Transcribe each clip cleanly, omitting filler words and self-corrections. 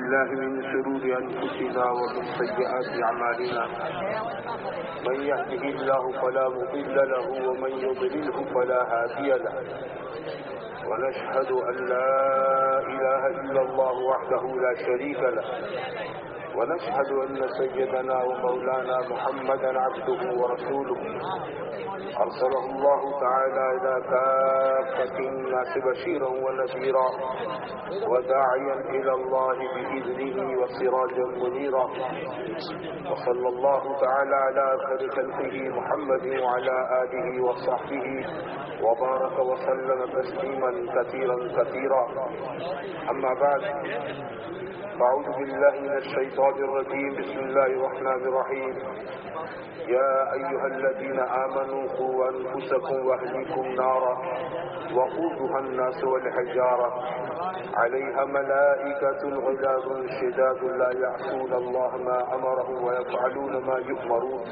بالله من شرور أنفسنا ومن سيئات أعمالنا من يهده الله فلا مضل له ومن يضلله فلا هادي له ونشهد أن لا إله إلا الله وحده لا شريك له ونشهد أن سيدنا ومولانا محمدا عبده ورسوله أرسله الله تعالى إلى كافة الناس بشيرا ونذيرا وداعيا إلى الله بإذنه وسراجا منيرا وصلى الله تعالى على خير خلقه محمد وعلى آله وصحبه وبارك وسلم تسليما كثيرا أما بعد فأعوذ بالله من الشيطان الرجيم بسم الله الرحمن الرحيم يا أيها الذين آمنوا قوا أنفسكم وأهليكم نارا وقودها الناس والحجارة عليها ملائكة غلاظ شداد لا يعصون الله ما أمرهم ويفعلون ما يؤمرون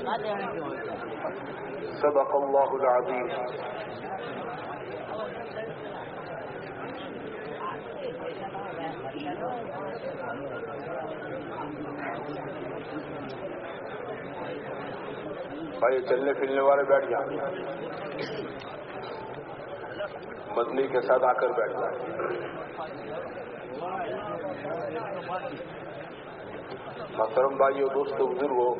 صدق الله العظيم. بھائی چلنے پھرنے والے بیٹھ جائیں، مدنی کے ساتھ آ کر بیٹھ جائیں. محترم بھائیو، دوستو، بزرگوں،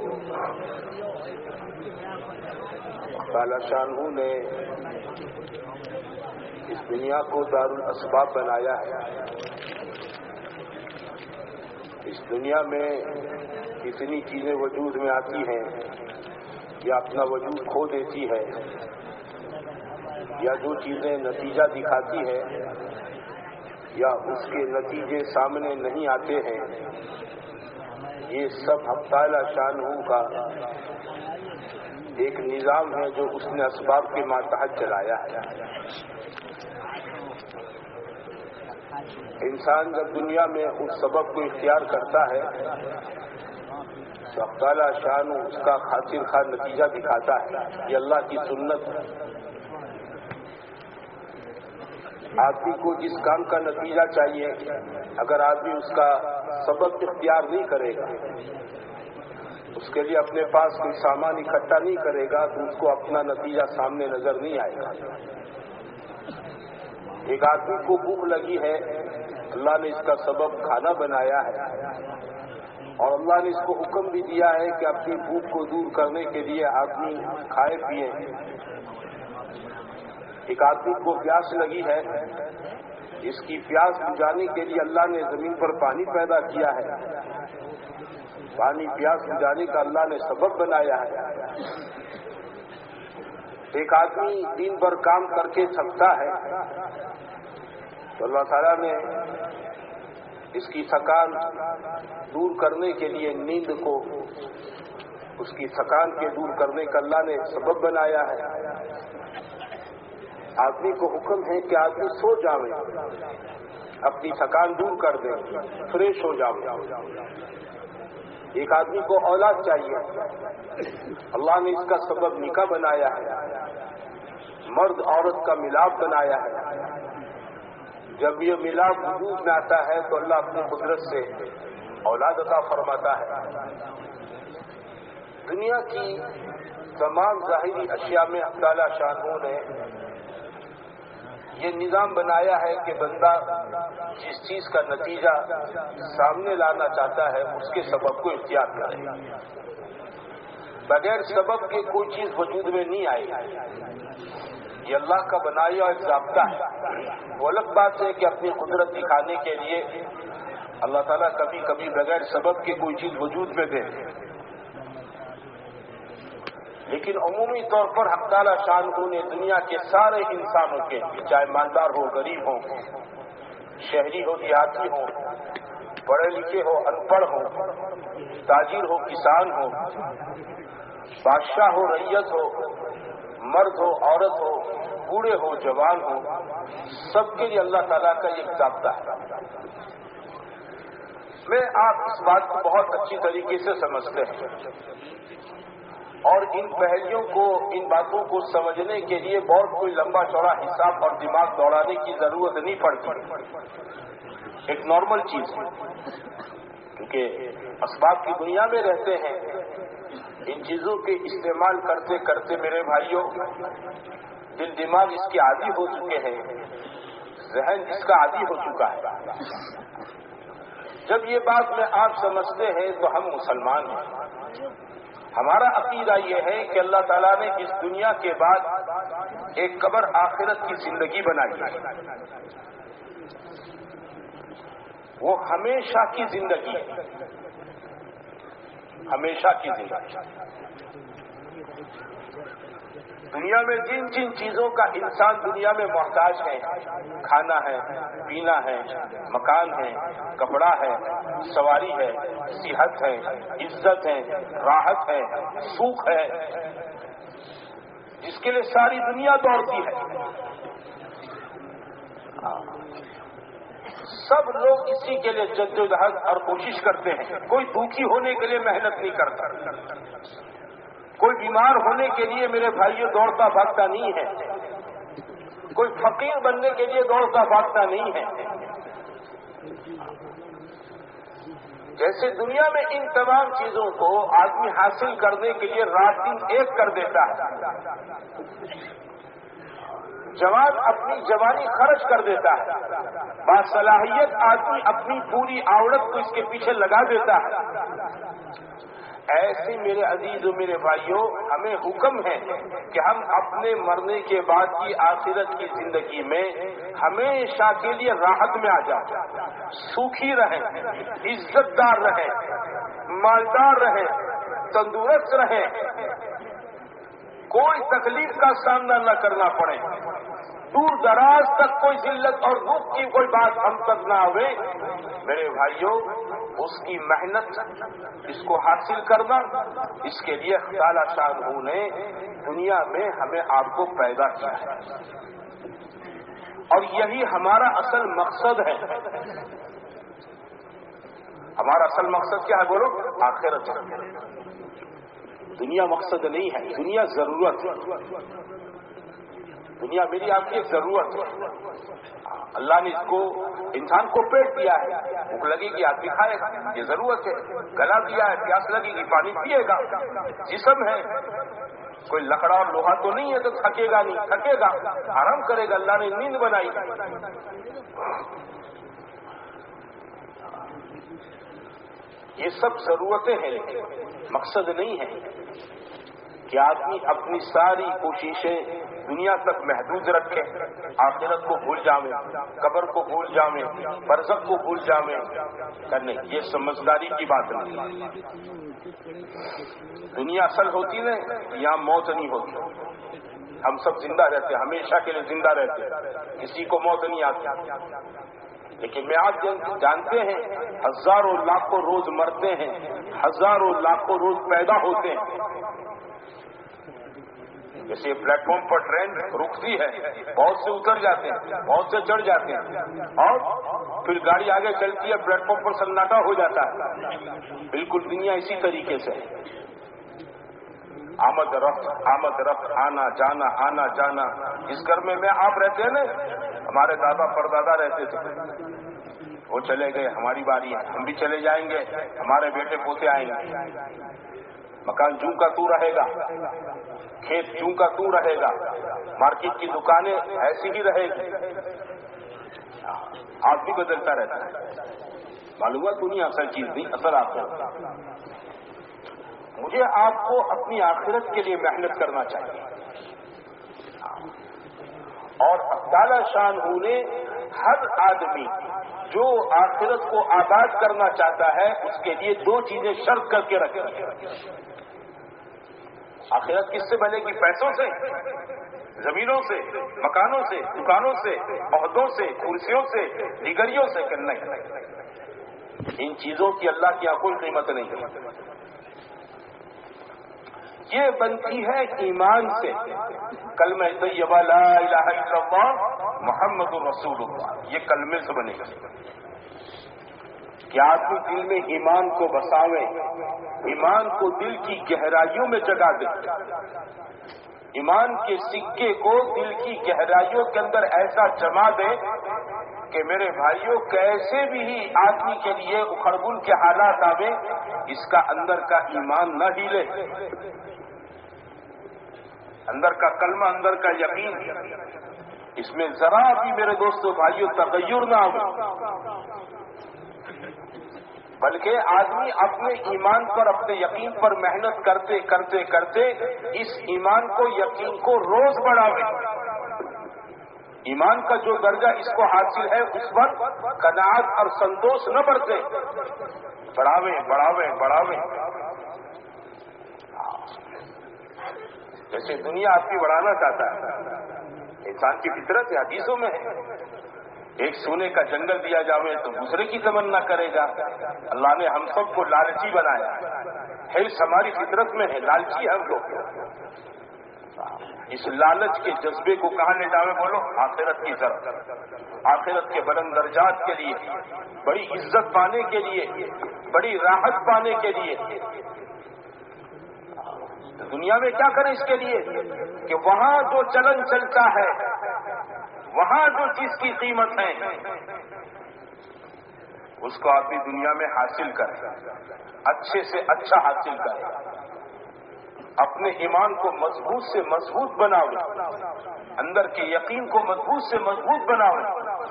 تعالی شانہ نے اس دنیا کو دارالاسباب بنایا ہے. اس دنیا میں کتنی چیزیں وجود میں آتی ہیں یا اپنا وجود کھو دیتی ہے، یا جو چیزیں نتیجہ دکھاتی ہے یا اس کے نتیجے سامنے نہیں آتے ہیں، یہ سب حق تعالی شانہ کا ایک نظام ہے جو اس نے اسباب کے ماتحت چلایا ہے. انسان جب دنیا میں اس سبب کو اختیار کرتا ہے تو حق تعالی شان اس کا خاطر خواہ نتیجہ دکھاتا ہے. یہ اللہ کی سنت ہے. آدمی کو جس کام کا نتیجہ چاہیے، اگر آدمی اس کا سبب اختیار نہیں کرے گا، اس کے لیے اپنے پاس کوئی سامان اکٹھا نہیں کرے گا، تو اس کو اپنا نتیجہ سامنے نظر نہیں آئے گا. ایک آدمی کو بھوک لگی ہے، اللہ نے اس کا سبب کھانا بنایا ہے، اور اللہ نے اس کو حکم بھی دیا ہے کہ اپنی بھوک کو دور کرنے کے لیے آدمی کھائے پیے. ایک آدمی کو پیاس لگی ہے، اس کی پیاس بجھانے کے لیے اللہ نے زمین پر پانی پیدا کیا ہے. پانی پیاس بجھانے کا اللہ نے سبب بنایا ہے. ایک آدمی دن بھر کام کر کے تھکتا ہے تو اللہ تعالیٰ نے اس کی تھکان دور کرنے کے لیے نیند کو، اس کی تھکان کے دور کرنے کا اللہ نے سبب بنایا ہے. آدمی کو حکم ہے کہ آدمی سو جاوے، اپنی تھکان دور کر دے، فریش ہو جاوے. ایک آدمی کو اولاد چاہیے، اللہ نے اس کا سبب نکاح بنایا ہے، مرد عورت کا ملاپ بنایا ہے. جب یہ ملاپ وجود میں آتا ہے تو اللہ اپنی قدرت سے اولاد عطا فرماتا ہے. دنیا کی تمام ظاہری اشیاء میں حق تعالی شانہ نے یہ نظام بنایا ہے کہ بندہ جس چیز کا نتیجہ سامنے لانا چاہتا ہے اس کے سبب کو اختیار کرے. بغیر سبب کے کوئی چیز وجود میں نہیں آئے گی. یہ اللہ کا بنایا ہوا ایک ضابطہ ہے. وہ الگ بات ہے کہ اپنی قدرت دکھانے کے لیے اللہ تعالیٰ کبھی کبھی بغیر سبب کی کوئی چیز وجود میں دے، لیکن عمومی طور پر حق تعالی شانہ نے دنیا کے سارے انسانوں کے لیے، چاہے مالدار ہو، غریب ہو، شہری ہو، دیہاتی ہو، پڑھے لکھے ہو، ان پڑھ ہو، تاجر ہو، کسان ہو، بادشاہ ہو، رعیت ہو، مرد ہو، عورت ہو، بوڑھے ہو، جوان ہو، سب کے لیے اللہ تعالیٰ کا یہ ضابطہ ہے. میں آپ اس بات کو بہت اچھی طریقے سے سمجھتے ہیں، اور ان پہلیوں کو، ان باتوں کو سمجھنے کے لیے بہت کوئی لمبا چوڑا حساب اور دماغ دوڑانے کی ضرورت نہیں پڑتی. ایک نارمل چیز ہے. کیونکہ اسباب کی دنیا میں رہتے ہیں، ان چیزوں کے استعمال کرتے کرتے میرے بھائیوں دل دماغ اس کے عادی ہو چکے ہیں، ذہن اس کا عادی ہو چکا ہے۔ جب یہ بات میں آپ سمجھتے ہیں تو ہم مسلمان ہیں۔ ہمارا عقیدہ یہ ہے کہ اللہ تعالیٰ نے اس دنیا کے بعد ایک قبر آخرت کی زندگی بنائی ہے، وہ ہمیشہ کی زندگی ہے، ہمیشہ کی زندگی۔ دنیا میں جن جن چیزوں کا انسان دنیا میں محتاج ہے، کھانا ہے، پینا ہے، مکان ہے، کپڑا ہے، سواری ہے، صحت ہے، عزت ہے، راحت ہے، سوکھ ہے، جس کے لیے ساری دنیا دوڑتی ہے، سب لوگ اسی کے لیے جدوجہد اور کوشش کرتے ہیں۔ کوئی دکھی ہونے کے لیے محنت نہیں کرتا، کوئی بیمار ہونے کے لیے میرے بھائیوں دوڑتا بھاگتا نہیں ہے، کوئی فقیر بننے کے لیے دوڑتا بھاگتا نہیں ہے۔ جیسے دنیا میں ان تمام چیزوں کو آدمی حاصل کرنے کے لیے رات دن ایک کر دیتا ہے، جوان اپنی جوانی خرچ کر دیتا ہے، باصلاحیت آدمی اپنی پوری آوڑت کو اس کے پیچھے لگا دیتا ہے، ایسے میرے عزیز و میرے بھائیوں ہمیں حکم ہے کہ ہم اپنے مرنے کے بعد کی آخرت کی زندگی میں ہمیشہ کے لیے راحت میں آ جائیں، سوکھی رہیں، عزت دار رہیں، مالدار رہیں، تندرست رہیں، کوئی تکلیف کا سامنا نہ کرنا پڑے، دور دراز تک کوئی ذلت اور دکھ کی کوئی بات ہم تک نہ ہوئے۔ میرے بھائیوں اس کی محنت، اس کو حاصل کرنا، اس کے لیے تعالیٰ شان نے دنیا میں ہمیں آپ کو پیدا کیا ہے، اور یہی ہمارا اصل مقصد ہے۔ ہمارا اصل مقصد کیا ہے بولو؟ آخرت ہے، دنیا مقصد نہیں ہے، دنیا ضرورت ہے، دنیا میری آپ کی ضرورت ہے۔ اللہ نے اس کو انسان کو پیٹ دیا ہے، بھوک لگے گی آدمی کھائے گا، یہ ضرورت ہے، گلا دیا ہے پیاس لگے گی پانی پیے گا، جسم ہے، کوئی لکڑا اور لوہا تو نہیں ہے تو تھکے گا نہیں، تھکے گا آرام کرے گا، اللہ نے نیند بنائی۔ یہ سب ضرورتیں ہیں لیکن مقصد نہیں ہے کہ آدمی اپنی ساری کوششیں دنیا تک محدود رکھے، آخرت کو بھول جاویں، قبر کو بھول جاویں، برزخ کو بھول جاویں، کرنے یہ سمجھداری کی بات نہیں۔ دنیا اصل ہوتی نا یہاں موت نہیں ہوتی، ہم سب زندہ رہتے، ہمیشہ کے لیے زندہ رہتے، کسی کو موت نہیں آتی، لیکن میں آپ جانتے ہیں ہزاروں لاکھوں روز مرتے ہیں، ہزاروں لاکھوں روز پیدا ہوتے ہیں۔ جیسے پلیٹ فارم پر ٹرین رکتی ہے، بہت سے اتر جاتے ہیں، بہت سے چڑھ جاتے ہیں، اور پھر گاڑی آگے چلتی ہے، پلیٹ فارم پر سناٹا ہو جاتا ہے۔ بالکل دنیا اسی طریقے سے ہے، آمد رفت، آنا جانا۔ اس گھر میں آپ رہتے ہیں نا، ہمارے دادا پردادا رہتے تھے، وہ چلے گئے، ہماری باری ہے، ہم بھی چلے جائیں گے، ہمارے بیٹے پوتے آئیں گے، مکان جوں کا تو رہے گا، کھیت جوں کا تو رہے گا، مارکیٹ کی دکانیں ایسی ہی رہے گی، آپ بھی بدلتا رہتا ہے۔ معلوم ہے دنیا اصل چیز نہیں، اصل آخرت۔ مجھے آپ کو اپنی آخرت کے لیے محنت کرنا چاہیے، اور تعالیٰ شان نے ہر آدمی جو آخرت کو آباد کرنا چاہتا ہے اس کے لیے دو چیزیں شرط کر کے رکھی ہیں۔ آخرت کس سے بنے گی؟ پیسوں سے، زمینوں سے، مکانوں سے، دکانوں سے، عہدوں سے، کرسیوں سے، ڈگریوں سے، کہ نہیں، ان چیزوں کی اللہ کی یہاں کوئی قیمت نہیں ہے۔ یہ بنتی ہے ایمان سے، کلمہ طیبہ لا الہ الا اللہ محمد رسول اللہ، یہ کلمے سے بنے گا کہ آدمی دل میں ایمان کو بساوے، ایمان کو دل کی گہرائیوں میں جگہ دے، ایمان کے سکے کو دل کی گہرائیوں کے اندر ایسا جما دے کہ میرے بھائیوں کیسے بھی ہی آدمی کے لیے اکھڑبن کے حالات آوے، اس کا اندر کا ایمان نہ ہلے، اندر کا کلمہ، اندر کا یقین، اس میں ذرا بھی میرے دوستوں بھائیوں تغیر نہ ہو، بلکہ آدمی اپنے ایمان پر، اپنے یقین پر محنت کرتے کرتے کرتے اس ایمان کو، یقین کو روز بڑھاوے، ایمان کا جو درجہ اس کو حاصل ہے اس پر قناعت اور سنتوش نہ برتے، بڑھاوے بڑھاوے بڑھاوے۔ جیسے دنیا آپ کی بڑھانا چاہتا ہے، انسان کی فطرت ہے، حدیثوں میں ہے، ایک سونے کا جنگل دیا جاوے تو دوسرے کی تمنا کرے گا۔ اللہ نے ہم سب کو لالچی بنایا ہے، ہماری فطرت میں ہے، لالچی ہم لوگ۔ اس لالچ کے جذبے کو کہاں لے جاوے بولو؟ آخرت کی طرف، آخرت کے بلند درجات کے لیے، بڑی عزت پانے کے لیے، بڑی راحت پانے کے لیے۔ دنیا میں کیا کریں اس کے لیے کہ وہاں جو چلن چلتا ہے، وہاں جو چیز کی قیمت ہے، اس کو آدمی دنیا میں حاصل کرے، اچھے سے اچھا حاصل کرے، اپنے ایمان کو مضبوط سے مضبوط بناؤ، اندر کے یقین کو مضبوط سے مضبوط بناؤ۔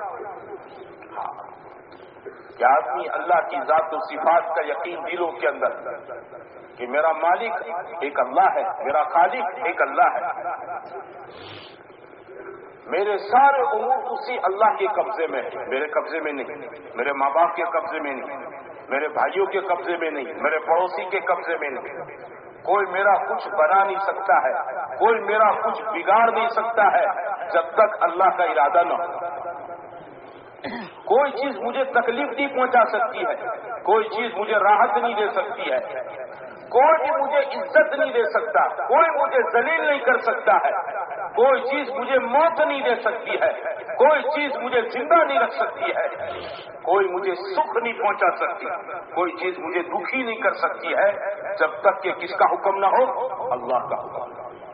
کہ آدمی اللہ کی ذات و صفات کا یقین دلوں کے اندر کہ میرا مالک ایک اللہ ہے، میرا خالق ایک اللہ ہے، میرے سارے امور اسی اللہ کے قبضے میں ہیں، میرے قبضے میں نہیں، میرے ماں باپ کے قبضے میں نہیں، میرے بھائیوں کے قبضے میں نہیں، میرے پڑوسی کے قبضے میں نہیں۔ کوئی میرا کچھ بنا نہیں سکتا ہے، کوئی میرا کچھ بگاڑ نہیں سکتا ہے جب تک اللہ کا ارادہ نہ ہو۔ کوئی چیز مجھے تکلیف نہیں پہنچا سکتی ہے، کوئی چیز مجھے راحت نہیں دے سکتی ہے، کوئی بھی مجھے عزت نہیں دے سکتا، کوئی مجھے ذلیل نہیں کر سکتا ہے، کوئی چیز مجھے موت نہیں دے سکتی ہے، کوئی چیز مجھے زندہ نہیں رکھ سکتی ہے، کوئی مجھے سکھ نہیں پہنچا سکتی، کوئی چیز مجھے دکھی نہیں کر سکتی ہے جب تک کہ کس کا حکم نہ ہو؟ اللہ کا حکم۔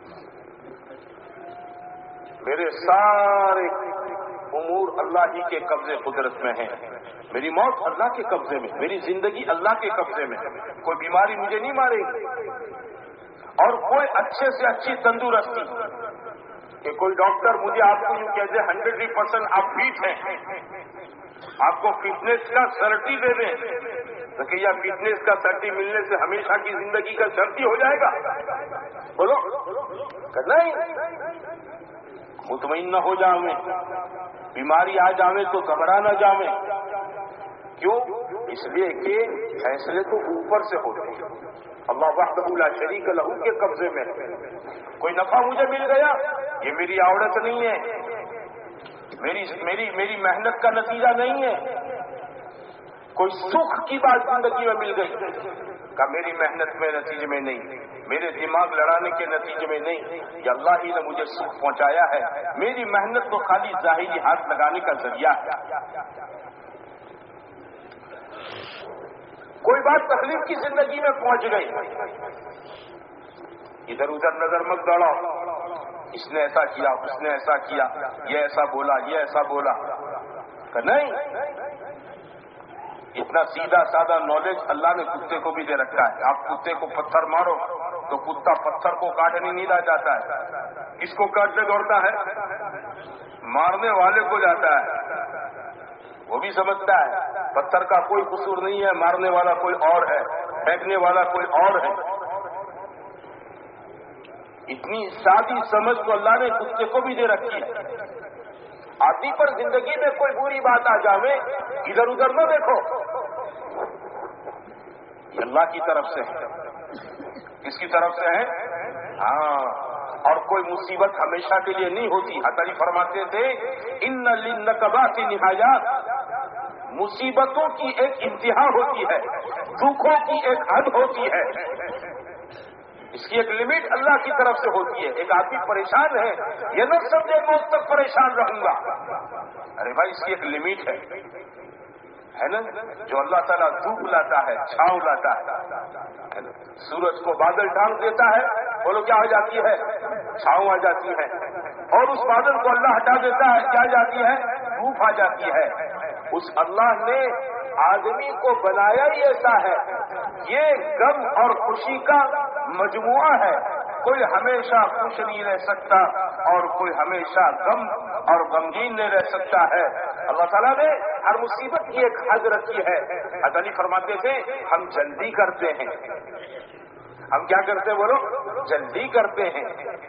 میرے سارے امور اللہ ہی کے قبضے قدرت میں ہیں، میری موت اللہ کے قبضے میں، میری زندگی اللہ کے قبضے میں، کوئی بیماری مجھے نہیں مارے گی، اور کوئی اچھے سے اچھی تندرستی کہ کوئی ڈاکٹر مجھے آپ کو یوں کہتے 100% آپ فٹ ہیں، آپ کو فٹنس کا سرٹی دے دیں تو کہ یہ فٹنس کا سرٹی ملنے سے ہمیشہ کی زندگی کا سرٹی ہو جائے گا؟ بولو کہ نہیں، مطمئن نہ ہو جاویں، بیماری آ جاویں تو گھبرا نہ جاویں۔ کیوں؟ اس لیے کہ فیصلے تو اوپر سے ہوتے ہیں، اللہ وحدہ لا شریک لہ کے قبضے میں۔ کوئی نفع مجھے مل گیا، یہ میری عورت نہیں ہے، میری محنت کا نتیجہ نہیں ہے۔ کوئی سکھ کی بات زندگی میں مل گئی کہ میری محنت میں نتیجے میں نہیں، میرے دماغ لڑانے کے نتیجے میں نہیں، یہ اللہ ہی نے مجھے سکھ پہنچایا ہے، میری محنت تو خالی ظاہری ہاتھ لگانے کا ذریعہ ہے۔ کوئی بات تکلیف کی زندگی میں پہنچ گئی، ادھر ادھر نظر مت دوڑاؤ، اس نے ایسا کیا، اس نے ایسا کیا، یہ ایسا بولا، یہ ایسا بولا، کہ نہیں، اتنا سیدھا سادہ نالج اللہ نے کتے کو بھی دے رکھا ہے۔ آپ کتے کو پتھر مارو تو کتا پتھر کو کاٹنے نہیں جاتا ہے، کس کو کاٹنے دوڑتا ہے؟ مارنے والے کو جاتا ہے، وہ بھی سمجھتا ہے پتھر کا کوئی قصور نہیں ہے، مارنے والا کوئی اور ہے، پھینکنے والا کوئی اور ہے۔ اتنی سادی سمجھ تو اللہ نے کتے کو بھی دے رکھی ہے۔ آدمی پر زندگی میں کوئی بری بات آ جاوے، ادھر ادھر نہ دیکھو، یہ اللہ کی طرف سے ہے۔ کس کی طرف سے ہے؟ ہاں، اور کوئی مصیبت ہمیشہ کے لیے نہیں ہوتی۔ حضرت علی فرماتے تھے ان للنکبات نہایات، مصیبتوں کی ایک انتہا ہوتی ہے، دکھوں کی ایک حد ہوتی ہے، اس کی ایک لمٹ اللہ کی طرف سے ہوتی ہے۔ ایک آدمی پریشان ہے، یہ نہ سمجھے موت تک پریشان رہوں گا، ارے بھائی اس کی ایک لمٹ ہے نا، جو اللہ تعالیٰ دھوپ لاتا ہے، چھاؤں لاتا ہے، سورج کو بادل ڈھانک دیتا ہے، بولو کیا ہو جاتی ہے؟ چھاؤں آ جاتی ہے، اور اس بادل کو اللہ ہٹا دیتا ہے، کیا جاتی ہے؟ دھوپ آ جاتی ہے. اس اللہ نے آدمی کو بنایا ہی ایسا ہے. یہ غم اور خوشی کا مجموعہ ہے. کوئی ہمیشہ خوش نہیں رہ سکتا اور کوئی ہمیشہ غم اور غمگین نہیں رہ سکتا ہے. اللہ تعالیٰ نے ہر مصیبت کی ایک حد رکھی ہے. حضرت علی فرماتے تھے ہم جلدی کرتے ہیں. ہم کیا کرتے ہیں بولو؟ جلدی کرتے ہیں.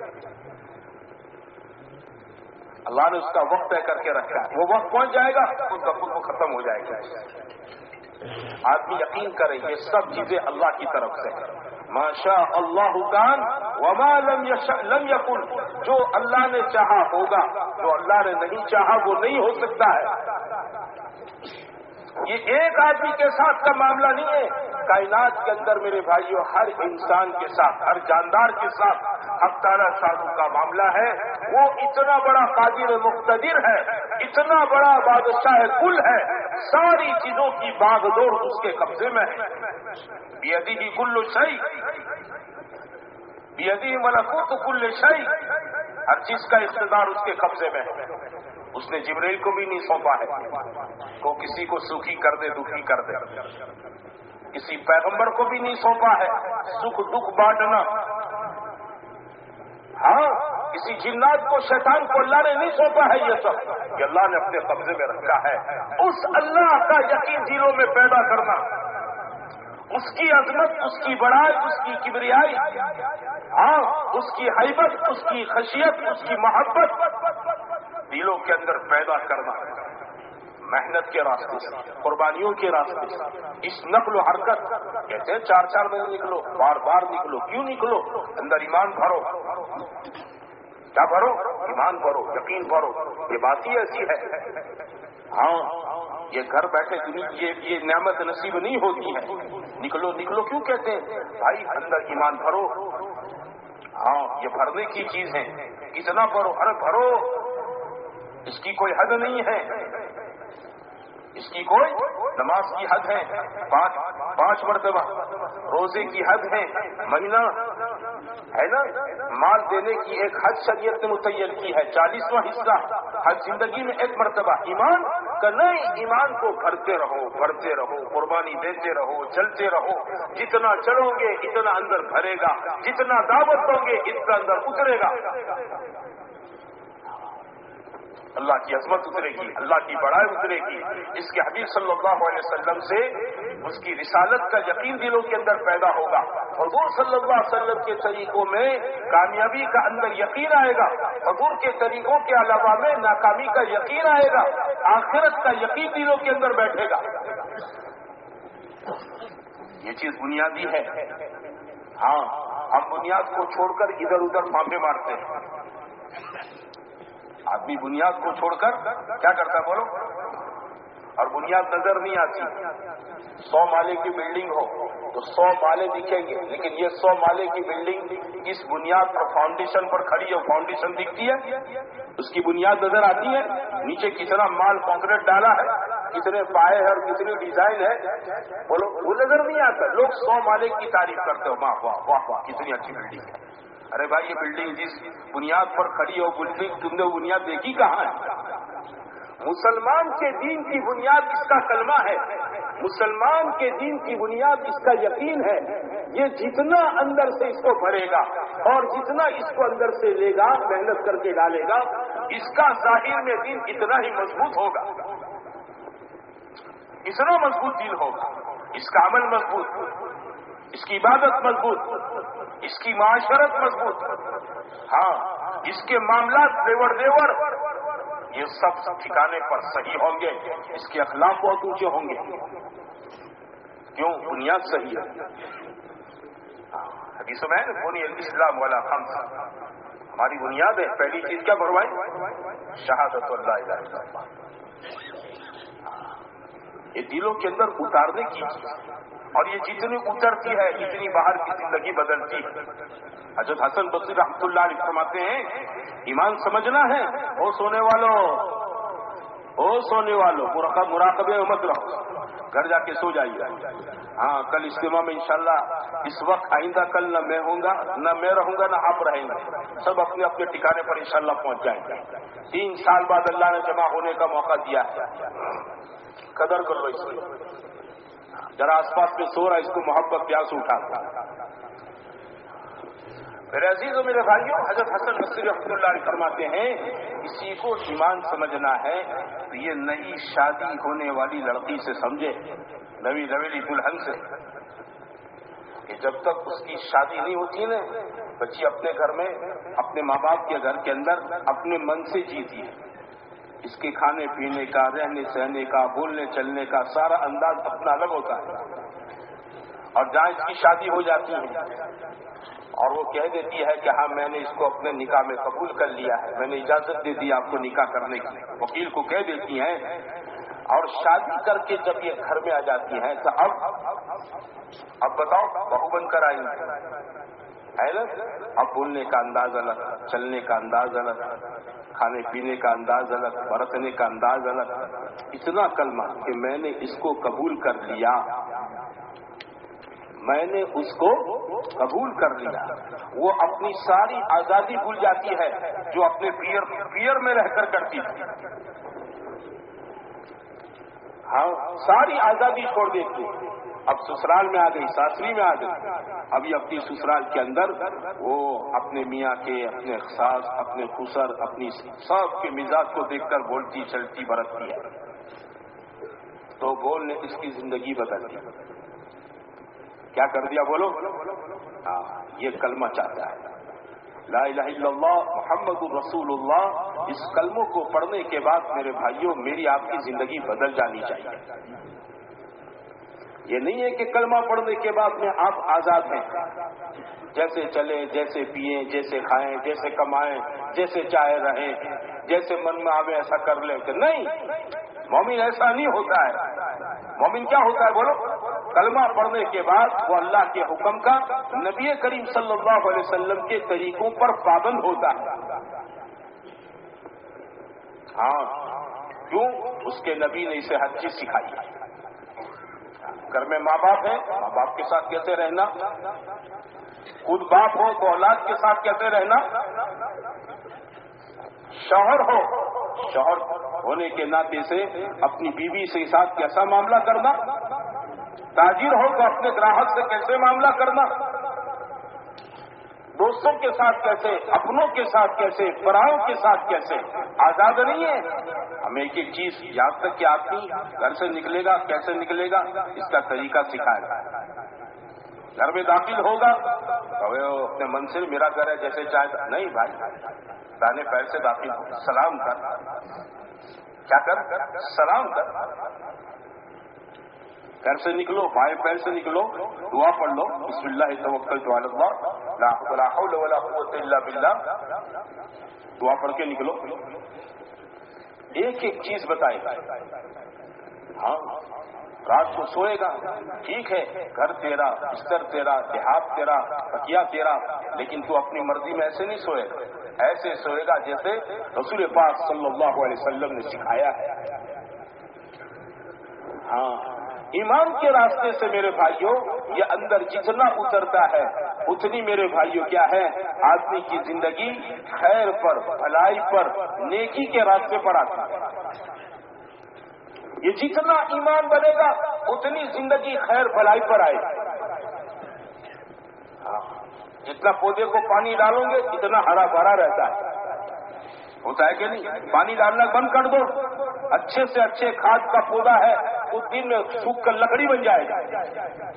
اللہ نے اس کا وقت طے کر کے رکھا ہے. وہ وقت پہنچ جائے گا خود بخود وہ ختم ہو جائے گا. آدمی یقین کرے یہ سب چیزیں اللہ کی طرف سے ہیں. ما شاء اللہ کان وما لم یشاء لم یکن. جو اللہ نے چاہا ہوگا، جو اللہ نے نہیں چاہا وہ نہیں ہو سکتا ہے. یہ ایک آدمی کے ساتھ کا معاملہ نہیں ہے. کائنات کے اندر میرے بھائیوں ہر انسان کے ساتھ، ہر جاندار کے ساتھ حق تعالیٰ شاہ کا معاملہ ہے. وہ اتنا بڑا قادر مقتدر ہے، اتنا بڑا بادشاہ کل ہے. ساری چیزوں کی باغ دوڑ اس کے قبضے میں ہے. بیدہ کل شیء، بیدہ ملکوت کل شیء. ہر چیز کا اقتدار اس کے قبضے میں ہے. اس نے جبرائیل کو بھی نہیں سونپا ہے کو کسی کو سکھی کر دے، دکھی کر دے. کسی پیغمبر کو بھی نہیں سونپا ہے سکھ دکھ بانٹنا. ہاں کسی جنات کو، شیطان کو اللہ نے نہیں سونپا ہے یہ سب، کہ اللہ نے اپنے قبضے میں رکھا ہے. اس اللہ کا یقین دلوں میں پیدا کرنا، اس کی عظمت، اس کی بڑائی، اس کی کبریائی، ہاں اس کی ہیبت، اس کی خشیت، اس کی محبت دلوں کے اندر پیدا کرنا. محنت کے راستے سے، قربانیوں کے راستے سے. اس نقل و حرکت کہتے ہیں 4 مہینے نکلو، بار بار نکلو. کیوں نکلو؟ اندر ایمان بھرو. کیا بھرو؟ ایمان بھرو، یقین بھرو. یہ بات ہی ایسی ہے. ہاں یہ گھر بیٹھے یہ نعمت نصیب نہیں ہوتی ہے. نکلو نکلو کیوں کہتے ہیں بھائی؟ اندر ایمان بھرو. ہاں یہ بھرنے کی چیز ہے. کتنا بھرو؟ ارے بھرو، اس کی کوئی حد نہیں ہے. اس کی کوئی نماز کی حد ہے 5 مرتبہ، روزے کی حد ہے، مہینہ ہے نا، مال دینے کی ایک حد شریعت نے متعین کی ہے 40واں حصہ ہر زندگی میں 1 مرتبہ. ایمان کا نہیں، ایمان کو بھرتے رہو، بھرتے رہو، قربانی دیتے رہو، چلتے رہو. جتنا چلو گے اتنا اندر بھرے گا، جتنا دعوت دو گے اتنا اندر اترے گا. اللہ کی عظمت اترے گی، اللہ کی بڑائی اترے گی. اس کے حبیب صلی اللہ علیہ وسلم سے اس کی رسالت کا یقین دلوں کے اندر پیدا ہوگا. حضور صلی اللہ علیہ وسلم کے طریقوں میں کامیابی کا اندر یقین آئے گا. حضور کے طریقوں کے علاوہ میں ناکامی کا یقین آئے گا. آخرت کا یقین دلوں کے اندر بیٹھے گا. یہ چیز بنیادی ہے. ہاں ہم بنیاد کو چھوڑ کر ادھر ادھر پھانپے مارتے ہیں. آدمی بنیاد کو چھوڑ کر کیا کرتا ہے بولو؟ اور بنیاد نظر نہیں آتی. 100 مالے کی بلڈنگ ہو تو 100 مالے دکھیں گے، لیکن یہ 100 مالے کی بلڈنگ اس بنیاد پر، فاؤنڈیشن پر کھڑی ہے. فاؤنڈیشن دکھتی ہے، اس کی بنیاد نظر آتی ہے. نیچے کتنا مال کانکریٹ ڈالا ہے، کتنے پائے ہیں اور کتنی ڈیزائن ہے بولو، وہ نظر نہیں آتا. لوگ 100 مالے کی تعریف کرتے ہو، واہ واہ واہ واہ کتنی اچھی بلڈنگ ہے. ارے بھائی یہ بلڈنگ جس بنیاد پر کھڑی ہو، بلڈنگ تم نے بنیاد دیکھی کہاں ہے؟ مسلمان کے دین کی بنیاد اس کا کلمہ ہے. مسلمان کے دین کی بنیاد اس کا یقین ہے. یہ جتنا اندر سے اس کو بھرے گا اور جتنا اس کو اندر سے لے گا، محنت کر کے ڈالے گا، اس کا ظاہر میں دین اتنا ہی مضبوط ہوگا. اتنا مضبوط دین ہوگا. اس کا عمل مضبوط، اس کی عبادت مضبوط، اس کی معاشرت مضبوط. ہاں اس کے معاملات دیور یہ سب ٹھکانے پر صحیح ہوں گے. اس کے اخلاق بہت اونچے ہوں گے. کیوں؟ بنیاد صحیح ہے. حدیث میں بنی الاسلام والا خمس، ہماری بنیاد ہے. پہلی چیز کیا بھروائیں؟ شہادت اللہ الہ الا اللہ. یہ دلوں کے اندر اتارنے کی چیز، اور یہ جتنی اترتی ہے اتنی باہر کی زندگی بدلتی ہے. حضرت حسن بصری رحمۃ اللہ علیہ فرماتے ہیں ایمان سمجھنا ہے، وہ سونے والوں او سونے والوں مراقبے میں مت رہو، گھر جا کے سو جائیے. ہاں کل اجتماع میں انشاءاللہ اس وقت آئندہ کل نہ میں ہوں گا، نہ میں رہوں گا، نہ آپ رہیں گے، سب اپنے اپنے ٹھکانے پر انشاءاللہ پہنچ جائیں گے. 3 سال بعد اللہ نے جمع ہونے کا موقع دیا ہے، قدر کر لو اس کی. ذرا آس پاس میں سو رہا، اس کو محبت پیار سے اٹھا. میرے عزیز و میرے بھائیوں، حضرت حسن بصری رحمۃ اللہ علیہ فرماتے ہیں کسی کو ایمان سمجھنا ہے تو یہ نئی شادی ہونے والی لڑکی سے سمجھے، نوی نویلی دلہن سے، کہ جب تک اس کی شادی نہیں ہوتی نا، بچی اپنے گھر میں اپنے ماں باپ کے گھر کے اندر اپنے من سے جیتی ہے. اس کے کھانے پینے کا، رہنے سہنے کا، بولنے چلنے کا سارا انداز اپنا الگ ہوتا ہے. اور جہاں اس کی شادی ہو جاتی ہے اور وہ کہہ دیتی ہے کہ ہاں میں نے اس کو اپنے نکاح میں قبول کر لیا ہے، میں نے اجازت دے دی آپ کو نکاح کرنے کی، وکیل کو کہہ دیتی ہیں، اور شادی کر کے جب یہ گھر میں آ جاتی ہیں تو اب بتاؤ بہو بن کر آئی ہے نا. اب بولنے کا انداز الگ، چلنے کا انداز الگ، کھانے پینے کا انداز الگ، برتنے کا انداز الگ. اتنا کلمہ کہ میں نے اس کو قبول کر لیا، میں نے اس کو قبول کر لیا. وہ اپنی ساری آزادی بھول جاتی ہے جو اپنے پیر میں رہ کر کرتی تھی. ہاں ساری آزادی چھوڑ دیتی، اب سسرال میں آ گئی، ساسری میں آ گئی، ابھی اپنی سسرال کے اندر وہ اپنے میاں کے، اپنے ساس، اپنے خسر، اپنی سب کے مزاج کو دیکھ کر بولتی چلتی برتتی ہے. تو بول نے اس کی زندگی بدل دی. کیا کر دیا بولو؟ ہاں یہ کلمہ چاہتا ہے، لا الہ الا اللہ محمد الرسول اللہ. اس کلموں کو پڑھنے کے بعد میرے بھائیوں میری آپ کی زندگی بدل جانی چاہیے. یہ نہیں ہے کہ کلمہ پڑھنے کے بعد میں آپ آزاد ہیں، جیسے چلیں، جیسے پیئیں، جیسے کھائیں، جیسے کمائیں، جیسے چاہے رہیں، جیسے من میں آوے ایسا کر لیں. کہ نہیں، مومن ایسا نہیں ہوتا ہے. مومن کیا ہوتا ہے بولو؟ کلمہ پڑھنے کے بعد وہ اللہ کے حکم کا، نبی کریم صلی اللہ علیہ وسلم کے طریقوں پر پابند ہوتا ہے. ہاں کیوں؟ اس کے نبی نے اسے ہر چیز سکھائی ہے. گھر میں ماں باپ ہیں، ماں باپ کے ساتھ کیسے رہنا، خود باپ ہو تو اولاد کے ساتھ کیسے رہنا، شوہر ہو، شوہر ہونے کے ناطے سے اپنی بیوی سے ساتھ کیسا معاملہ کرنا، تاجر ہو تو اپنے گراہک سے کیسے معاملہ کرنا، دوستوں کے ساتھ کیسے، اپنوں کے ساتھ کیسے، پراؤں کے ساتھ کیسے. آزاد نہیں ہے. ہمیں ایک ایک چیز یاد تک کہ آدمی گھر سے نکلے گا کیسے نکلے گا اس کا طریقہ سکھائے گا. گھر میں داخل ہوگا تو اپنے من سے میرا گھر ہے جیسے چاہے، نہیں بھائی، دانے پیر سے داخل ہو، سلام کر. کیا کر؟ سلام کر. گھر سے نکلو، بائیں پیر سے نکلو، دعا پڑھ لو، بسم اللہ توکلت علی اللہ لا حول ولا قوت الا باللہ، دعا پڑھ کے نکلو. ایک ایک چیز بتائے گا. ہاں رات کو سوئے گا، ٹھیک ہے، گھر تیرا، بستر تیرا، دیہات تیرا، تکیا تیرا، لیکن تو اپنی مرضی میں ایسے نہیں سوئے گا. ایسے سوئے گا جیسے رسول پاک صلی اللہ علیہ وسلم نے سکھایا ہے. ہاں ایمان کے راستے سے میرے بھائیوں یہ اندر جتنا اترتا ہے اتنی میرے بھائیوں کیا ہے، آدمی کی زندگی خیر پر، بھلائی پر، نیکی کے راستے پر آتی ہے. یہ جتنا ایمان بنے گا اتنی زندگی خیر بھلائی پر آئے گی. جتنا پودے کو پانی ڈالو گے اتنا ہرا بھرا رہتا ہے. ہوتا ہے کہ نہیں؟ پانی ڈالنا بند کر دو، اچھے سے اچھے کھاد کا پودا ہے اس دن میں سوکھ کر لکڑی بن جائے گا.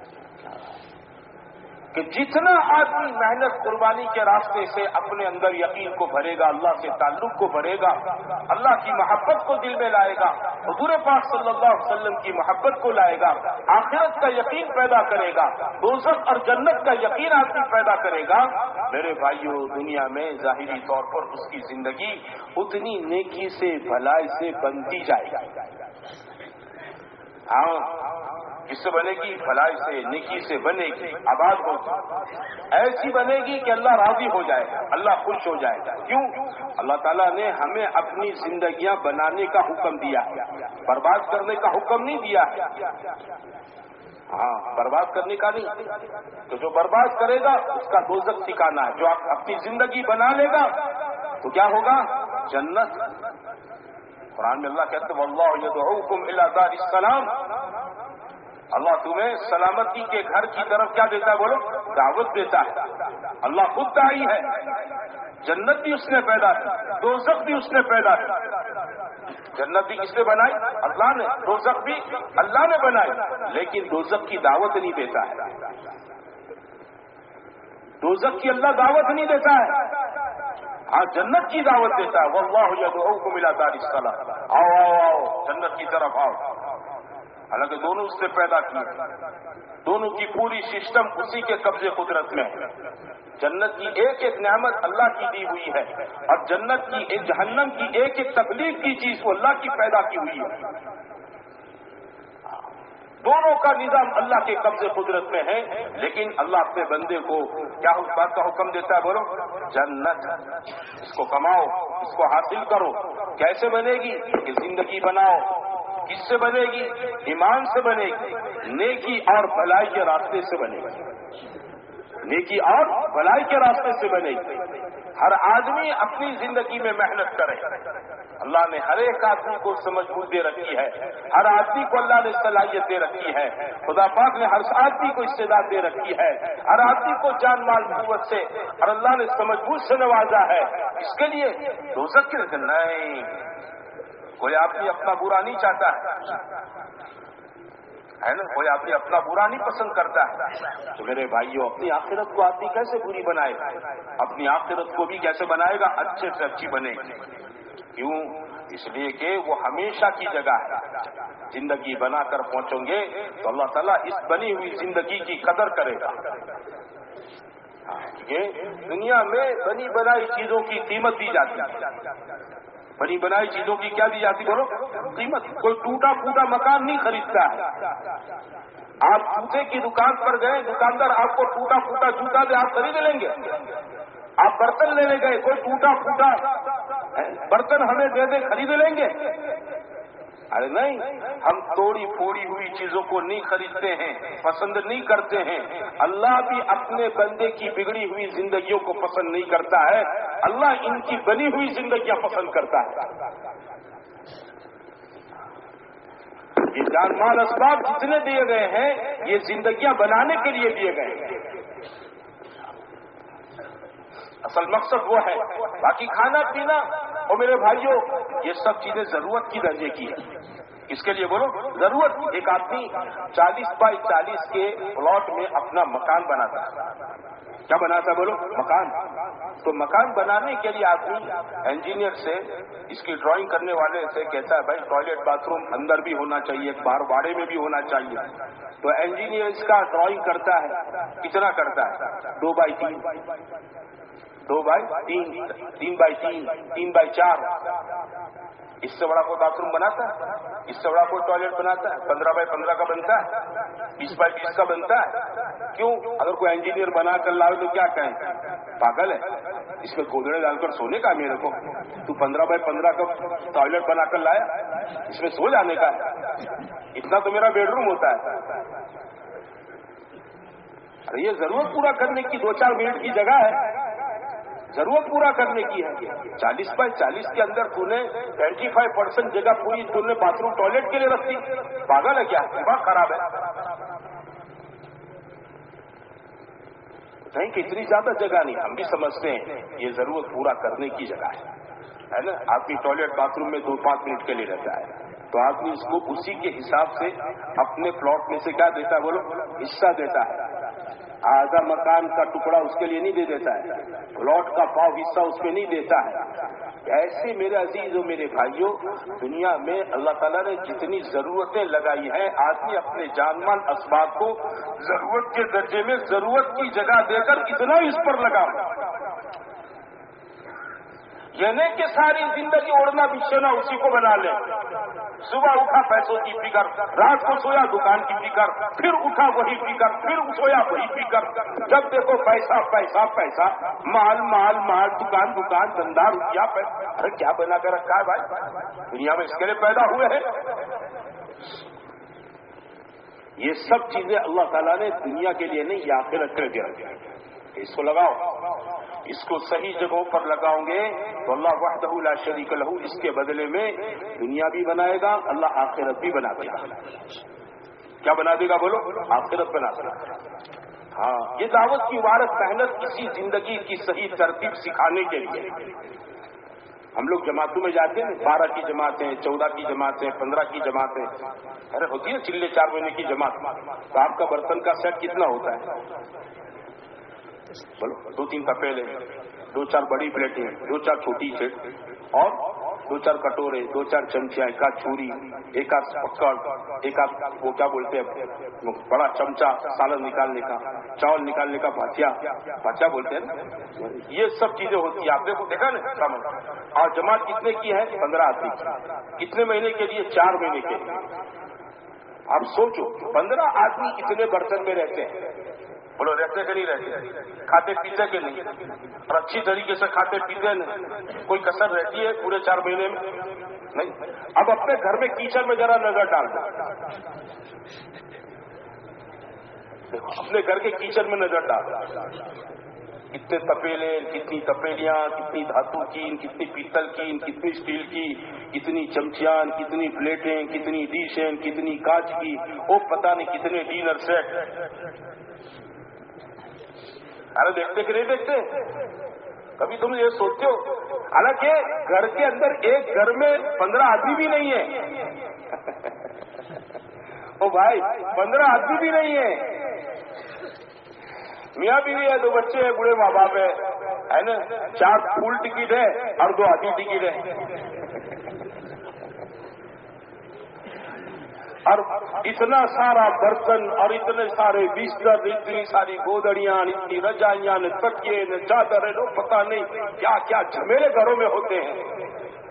کہ جتنا آدمی محنت قربانی کے راستے سے اپنے اندر یقین کو بھرے گا، اللہ سے تعلق کو بھرے گا، اللہ کی محبت کو دل میں لائے گا، حضور پاک صلی اللہ علیہ وسلم کی محبت کو لائے گا، آخرت کا یقین پیدا کرے گا، دوزخ اور جنت کا یقین آدمی پیدا کرے گا، میرے بھائیوں دنیا میں ظاہری طور پر اس کی زندگی اتنی نیکی سے، بھلائی سے بنتی جائے گی. ہاں کس سے بنے گی؟ بھلائی سے، نیکی سے بنے گی، آباد ہوگی، ایسی بنے گی کہ اللہ راضی ہو جائے گا، اللہ خوش ہو جائے گا۔ کیوں؟ اللہ تعالیٰ نے ہمیں اپنی زندگیاں بنانے کا حکم دیا ہے، برباد کرنے کا حکم نہیں دیا ہے۔ ہاں، برباد کرنے کا نہیں، تو جو برباد کرے گا اس کا دوزخ ٹھکانا ہے۔ جو اپنی زندگی بنا لے گا تو کیا ہوگا؟ جنت۔ قرآن میں اللہ کہتے ہیں واللہ یدعوکم الی دار السلام، اللہ تمہیں سلامتی کے گھر کی طرف کیا دیتا ہے؟ بولو، دعوت دیتا ہے۔ اللہ خود داعی ہے، جنت بھی اس نے پیدا کی، دوزخ بھی اس نے پیدا کی۔ جنت بھی کس نے بنائی؟ اللہ نے، دوزخ بھی اللہ نے بنائی، لیکن دوزخ کی دعوت نہیں دیتا ہے، دوزخ کی اللہ دعوت نہیں دیتا ہے، ہاں جنت کی دعوت دیتا ہے۔ واللہ یدعوکم الی دار السلام، آؤ آؤ آؤ جنت کی طرف آؤ۔ حالانکہ دونوں اس سے پیدا کیے، دونوں کی پوری سسٹم اسی کے قبضے قدرت میں ہے۔ جنت کی ایک ایک نعمت اللہ کی دی ہوئی ہے، اور جنت کی جہنم کی ایک ایک تکلیف کی چیز وہ اللہ کی پیدا کی ہوئی ہے۔ دونوں کا نظام اللہ کے قبضے قدرت میں ہے، لیکن اللہ اپنے بندے کو کیا اس بات کا حکم دیتا ہے؟ بولو، جنت، اس کو کماؤ، اس کو حاصل کرو۔ کیسے بنے گی؟ کہ زندگی بناؤ۔ کس سے بنے گی؟ ایمان سے بنے گی، نیکی اور بھلائی کے راستے سے بنے گی، نیکی اور بھلائی کے راستے سے بنے گی۔ ہر آدمی اپنی زندگی میں محنت کرے، اللہ نے ہر ایک آدمی کو سمجھ بوجھ دے رکھی ہے، ہر آدمی کو اللہ نے صلاحیت دے رکھی ہے، خدا پاک نے ہر آدمی کو استعداد دے رکھی ہے، ہر آدمی کو جان مال قوت سے اور اللہ نے سمجھ بوجھ سے نوازا ہے۔ اس کے لیے دوزخ کی رکن نہیں، کوئی آدمی اپنا برا نہیں چاہتا ہے نا، کوئی آدمی اپنا برا نہیں پسند کرتا ہے۔ تو میرے بھائیوں، اپنی آخرت کو آدمی کیسے بری بنائے گا؟ اپنی آخرت کو بھی کیسے بنائے گا؟ اچھے سے اچھی بنے گی۔ کیوں؟ اس لیے کہ وہ ہمیشہ کی جگہ ہے، زندگی بنا کر پہنچیں گے تو اللہ تعالیٰ اس بنی ہوئی زندگی کی قدر کرے گا۔ دنیا میں بنی بنائی چیزوں کی قیمت دی جاتی ہے، بنی بنائی چیزوں کی کیا دی جاتی؟ بولو، قیمت۔ کوئی ٹوٹا پھوٹا مکان نہیں خریدتا ہے۔ آپ جوتے کی دکان پر گئے، دکاندار آپ کو ٹوٹا پھوٹا جوتا دے، آپ خرید لیں گے؟ آپ برتن لینے گئے، کوئی ٹوٹا پھوٹا برتن ہمیں دے دے، خرید لیں گے؟ ارے نہیں، ہم توڑی پھوڑی ہوئی چیزوں کو نہیں خریدتے ہیں، پسند نہیں کرتے ہیں۔ اللہ بھی اپنے بندے کی بگڑی ہوئی زندگیوں کو پسند نہیں کرتا ہے، اللہ ان کی بنی ہوئی زندگیاں پسند کرتا ہے۔ یہ جان مال اسباب جتنے دیے گئے ہیں یہ زندگیاں بنانے کے لیے دیے گئے ہیں، اصل مقصد وہ ہے۔ باقی کھانا پینا اور میرے بھائیوں یہ سب چیزیں ضرورت کی درجے کی ہے۔ اس کے لیے بولو ضرورت۔ ایک آدمی 40 بائی 40 کے پلاٹ میں اپنا مکان بناتا ہے، کیا بناتا ہے؟ بولو، مکان۔ تو مکان بنانے کے لیے آدمی انجینئر سے، اس کی ڈرائنگ کرنے والے سے کہتا ہے بھائی ٹوائلٹ باتھ روم اندر بھی ہونا چاہیے، باہر باڑے میں بھی ہونا چاہیے۔ تو انجینئر اس کا ڈرائنگ کرتا ہے، کتنا کرتا ہے؟ 2 بائی 3، 2 بائی 3، 3 بائی 3، 3 بائی 4۔ اس سے بڑا کوئی باتھ روم بناتا ہے؟ اس سے بڑا کوئی ٹوائلٹ بناتا ہے؟ 15 بائی 15 کا بنتا ہے، 20 بائی 20 کا بنتا ہے۔ کیوں؟ اگر کوئی انجینئر بنا کر لائے تو کیا کہیں؟ پاگل ہے، اس میں گودڑے ڈال کر سونے کا میرے کو؟ تو 15 بائی 15 کا ٹوائلٹ بنا کر لایا، اس میں سو جانے کا ہے؟ اتنا تو میرا بیڈ روم ہوتا ہے۔ ارے یہ ضرورت پورا کرنے کی 2-4 منٹ کی جگہ ہے، ضرورت پورا کرنے کی ہے۔ 40 بائی 40 کے اندر تو نے 25% جگہ پوری تو نے باتھ روم ٹوائلٹ کے لیے رکھ دی، پاگل ہے کیا؟ دماغ خراب ہے نہیں کہ اتنی زیادہ جگہ نہیں، ہم بھی سمجھتے ہیں یہ ضرورت پورا کرنے کی جگہ ہے نا۔ آدمی ٹوائلٹ باتھ روم میں 2-5 منٹ کے لیے رہتا ہے تو آدمی اس کو اسی کے حساب سے اپنے پلاٹ میں سے کیا دیتا ہے؟ بولو، حصہ دیتا ہے۔ آدھا مکان کا ٹکڑا اس کے لیے نہیں دے دیتا ہے، پلاٹ کا پاؤ حصہ اس پہ نہیں دیتا ہے۔ ایسے میرے عزیز و میرے بھائیوں، دنیا میں اللہ تعالیٰ نے جتنی ضرورتیں لگائی ہیں، آدمی اپنے جان مال اسباب کو ضرورت کے درجے میں ضرورت کی جگہ دے کر اتنا اس پر لگا۔ یہ نہیں کہ ساری زندگی اوڑھنا بچھونا اسی کو بنا لیں. صبح اٹھا پیسوں کی فکر، رات کو سویا دکان کی فکر، پھر اٹھا وہی فکر، پھر سویا وہی فکر. جب دیکھو پیسہ پیسہ پیسہ، مال مال مال، دکان دکان، دھندا، روپیہ، پیسہ. ارے کیا بنا کے رکھا ہے بھائی؟ دنیا میں اس کے لیے پیدا ہوئے ہیں. یہ سب چیزیں اللہ تعالیٰ نے دنیا کے لیے نہیں، یہ آخرت کے لیے رکھا ہے. اس کو لگاؤ، اس کو صحیح جگہوں پر لگاؤں گے تو اللہ وحدہ لا شریک لہ اس کے بدلے میں دنیا بھی بنائے گا، اللہ آخرت بھی بنا دے گا. کیا بنا دے گا بولو؟ آخرت بنا دے گا. ہاں، یہ دعوت کی عبارت محنت کسی زندگی کی صحیح ترتیب سکھانے کے لیے. ہم لوگ جماعتوں میں جاتے ہیں، 12 کی جماعتیں، 14 کی جماعتیں، 15 کی جماعتیں. ارے ہوتی ہے چلے 4 مہینے کی جماعت، تو آپ کا برتن کا سیٹ کتنا ہوتا ہے؟ بولو، 2-3 تپیلے، 2-4 بڑی پلیٹیں، 2-4 چھوٹی سیٹ، اور 2-4 کٹورے، 2-4 چمچیاں، 1 چھری، 1 پکڑ، 1 وہ کیا بولتے ہیں بڑا چمچا سالن نکالنے کا، چاول نکالنے کا بھاچا بولتے ہیں. یہ سب چیزیں ہوتی ہیں. آپ نے کو دیکھا نا سامان. اور جماعت کتنے کی ہے؟ 15 آدمی کی. کتنے مہینے کے لیے؟ 4 مہینے کے لیے. آپ سوچو 15 آدمی اتنے برتن میں رہتے ہیں. بولو رہتے کہ نہیں رہتے؟ کھاتے پیتے کہ نہیں؟ اور اچھی طریقے سے کھاتے پیتے نہیں؟ کوئی کسر رہتی ہے پورے 4 مہینے میں؟ نہیں. اب اپنے گھر میں کیچڑ میں ذرا نظر ڈال دو، اپنے گھر کے کیچڑ میں نظر ڈال دو. کتنے تپیلے، کتنی تپیلیاں، کتنی دھاتو کی، کتنی پیتل کی، کتنی اسٹیل کی، کتنی چمچیاں، کتنی پلیٹیں، کتنی ڈیشیں، کتنی کانچ کی، وہ پتہ نہیں کتنے ڈینر سیٹ. ارے دیکھتے کہ نہیں دیکھتے؟ کبھی تم یہ سوچتے ہو؟ حالانکہ گھر کے اندر ایک گھر میں 15 آدمی بھی نہیں ہے. او بھائی 15 آدمی بھی نہیں ہے. میاں بیوی ہے، 2 بچے ہیں، بوڑھے ماں باپ ہے نا، 4 فل ٹکٹ ہے اور 2 آدھی ٹکٹ ہے. اور اتنا سارا برتن اور اتنے سارے بستر، اتنی ساری گودڑیاں، اتنی رجائیاں، نہ تکیے، نہ چادر، نہ پتہ نہیں کیا کیا جھمیلے گھروں میں ہوتے ہیں.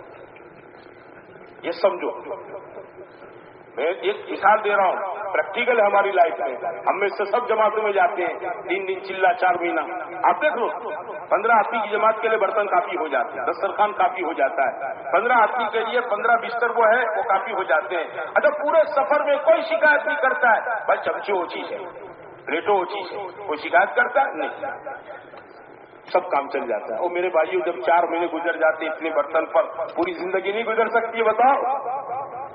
یہ سمجھو، میں ایک مثال دے رہا ہوں، پریکٹیکل ہے ہماری لائف میں. ہم میں سے سب جماعتوں میں جاتے ہیں، 3 دن چلا 4 مہینہ. آپ دیکھ لو 15 آدمی کی جماعت کے لیے برتن کافی ہو جاتے ہیں، دسترخوان کافی ہو جاتا ہے. 15 آدمی کے لیے 15 بستر وہ ہے وہ کافی ہو جاتے ہیں. اچھا پورے سفر میں کوئی شکایت نہیں کرتا ہے؟ بھائی چمچے اوچی ہے، پلیٹوں اوچی ہے، کوئی شکایت کرتا ہے؟ نہیں، سب کام چل جاتا ہے. اور میرے بھائیوں جب 4 مہینے گزر جاتے اتنے برتن پر، پوری زندگی نہیں گزر سکتی ہے، بتاؤ.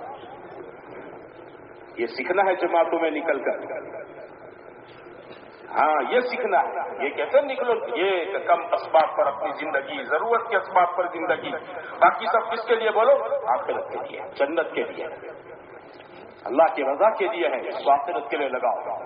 یہ سیکھنا ہے جماعتوں میں نکل کر. ہاں یہ سیکھنا ہے. یہ کیسے نکلو؟ یہ کم اسباب پر اپنی زندگی، ضرورت کے اسباب پر زندگی، باقی سب کس کے لیے بولو؟ آخرت کے لیے، جنت کے لیے، اللہ کی رضا کے لیے ہے. اس کو آخرت کے لیے لگاؤ.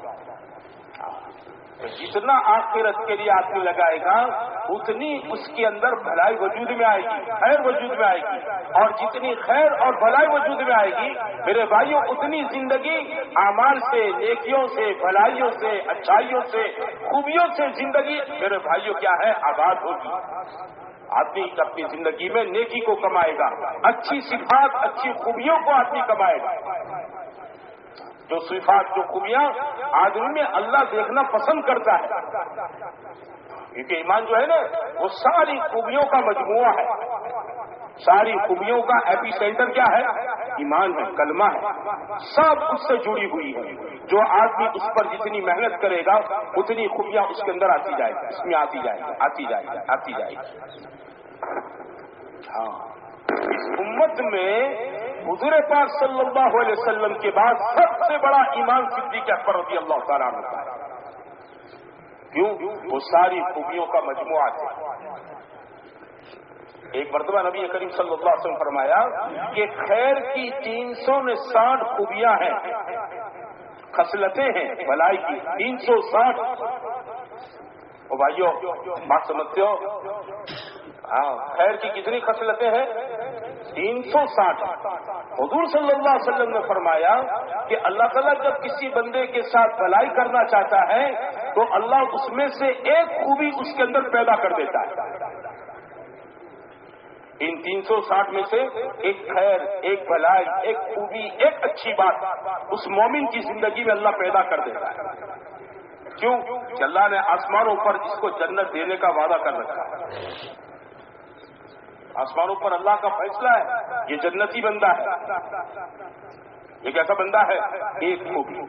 جتنا آخرت کے لیے آدمی لگائے گا اتنی اس کے اندر بھلائی وجود میں آئے گی، خیر وجود میں آئے گی. اور جتنی خیر اور بھلائی وجود میں آئے گی میرے بھائیوں، اتنی زندگی اعمال سے، نیکیوں سے، بھلائیوں سے، اچھائیوں سے، خوبیوں سے زندگی میرے بھائیوں کیا ہے؟ آباد ہوگی. آدمی اپنی زندگی میں نیکی کو کمائے گا، اچھی صفات، اچھی خوبیوں کو آدمی کمائے گا. جو صفات، جو خوبیاں آدمی میں اللہ دیکھنا پسند کرتا ہے. کیونکہ ایمان جو ہے نا وہ ساری خوبیوں کا مجموعہ ہے. ساری خوبیوں کا ایپی سینٹر کیا ہے؟ ایمان ہے، کلمہ ہے. سب اس سے جڑی ہوئی ہے. جو آدمی اس پر جتنی محنت کرے گا اتنی خوبیاں اس کے اندر آتی جائے گی، اس میں آتی جائے گی، آتی جائے گی، آتی جائے گی. ہاں، اس امت میں حضور پاک صلی اللہ علیہ وسلم کے بعد سب سے بڑا ایمان صدیق اکبر رضی اللہ تعالیٰ عنہ ہے. کیوں؟ وہ ساری خوبیوں کا مجموعہ تھے. ایک مرتبہ نبی کریم صلی اللہ علیہ وسلم فرمایا کہ خیر کی 360 خوبیاں ہیں، خصلتیں ہیں بھلائی کی 360. او بھائیو بات سمجھتے ہو؟ ہاں، خیر کی کتنی خصلتیں ہیں؟ 360. حضور صلی اللہ علیہ وسلم نے فرمایا کہ اللہ تعالیٰ جب کسی بندے کے ساتھ بھلائی کرنا چاہتا ہے تو اللہ اس میں سے ایک خوبی اس کے اندر پیدا کر دیتا ہے. ان 360 میں سے ایک خیر، ایک بھلائی، ایک خوبی، ایک اچھی بات اس مومن کی زندگی میں اللہ پیدا کر دیتا ہے. کیوں؟ کہ اللہ نے آسمانوں پر اس کو جنت دینے کا وعدہ کر رکھا ہے. آسمانوں پر اللہ کا فیصلہ ہے یہ جنتی بندہ ہے. یہ کیسا بندہ ہے؟ ایک خوبی.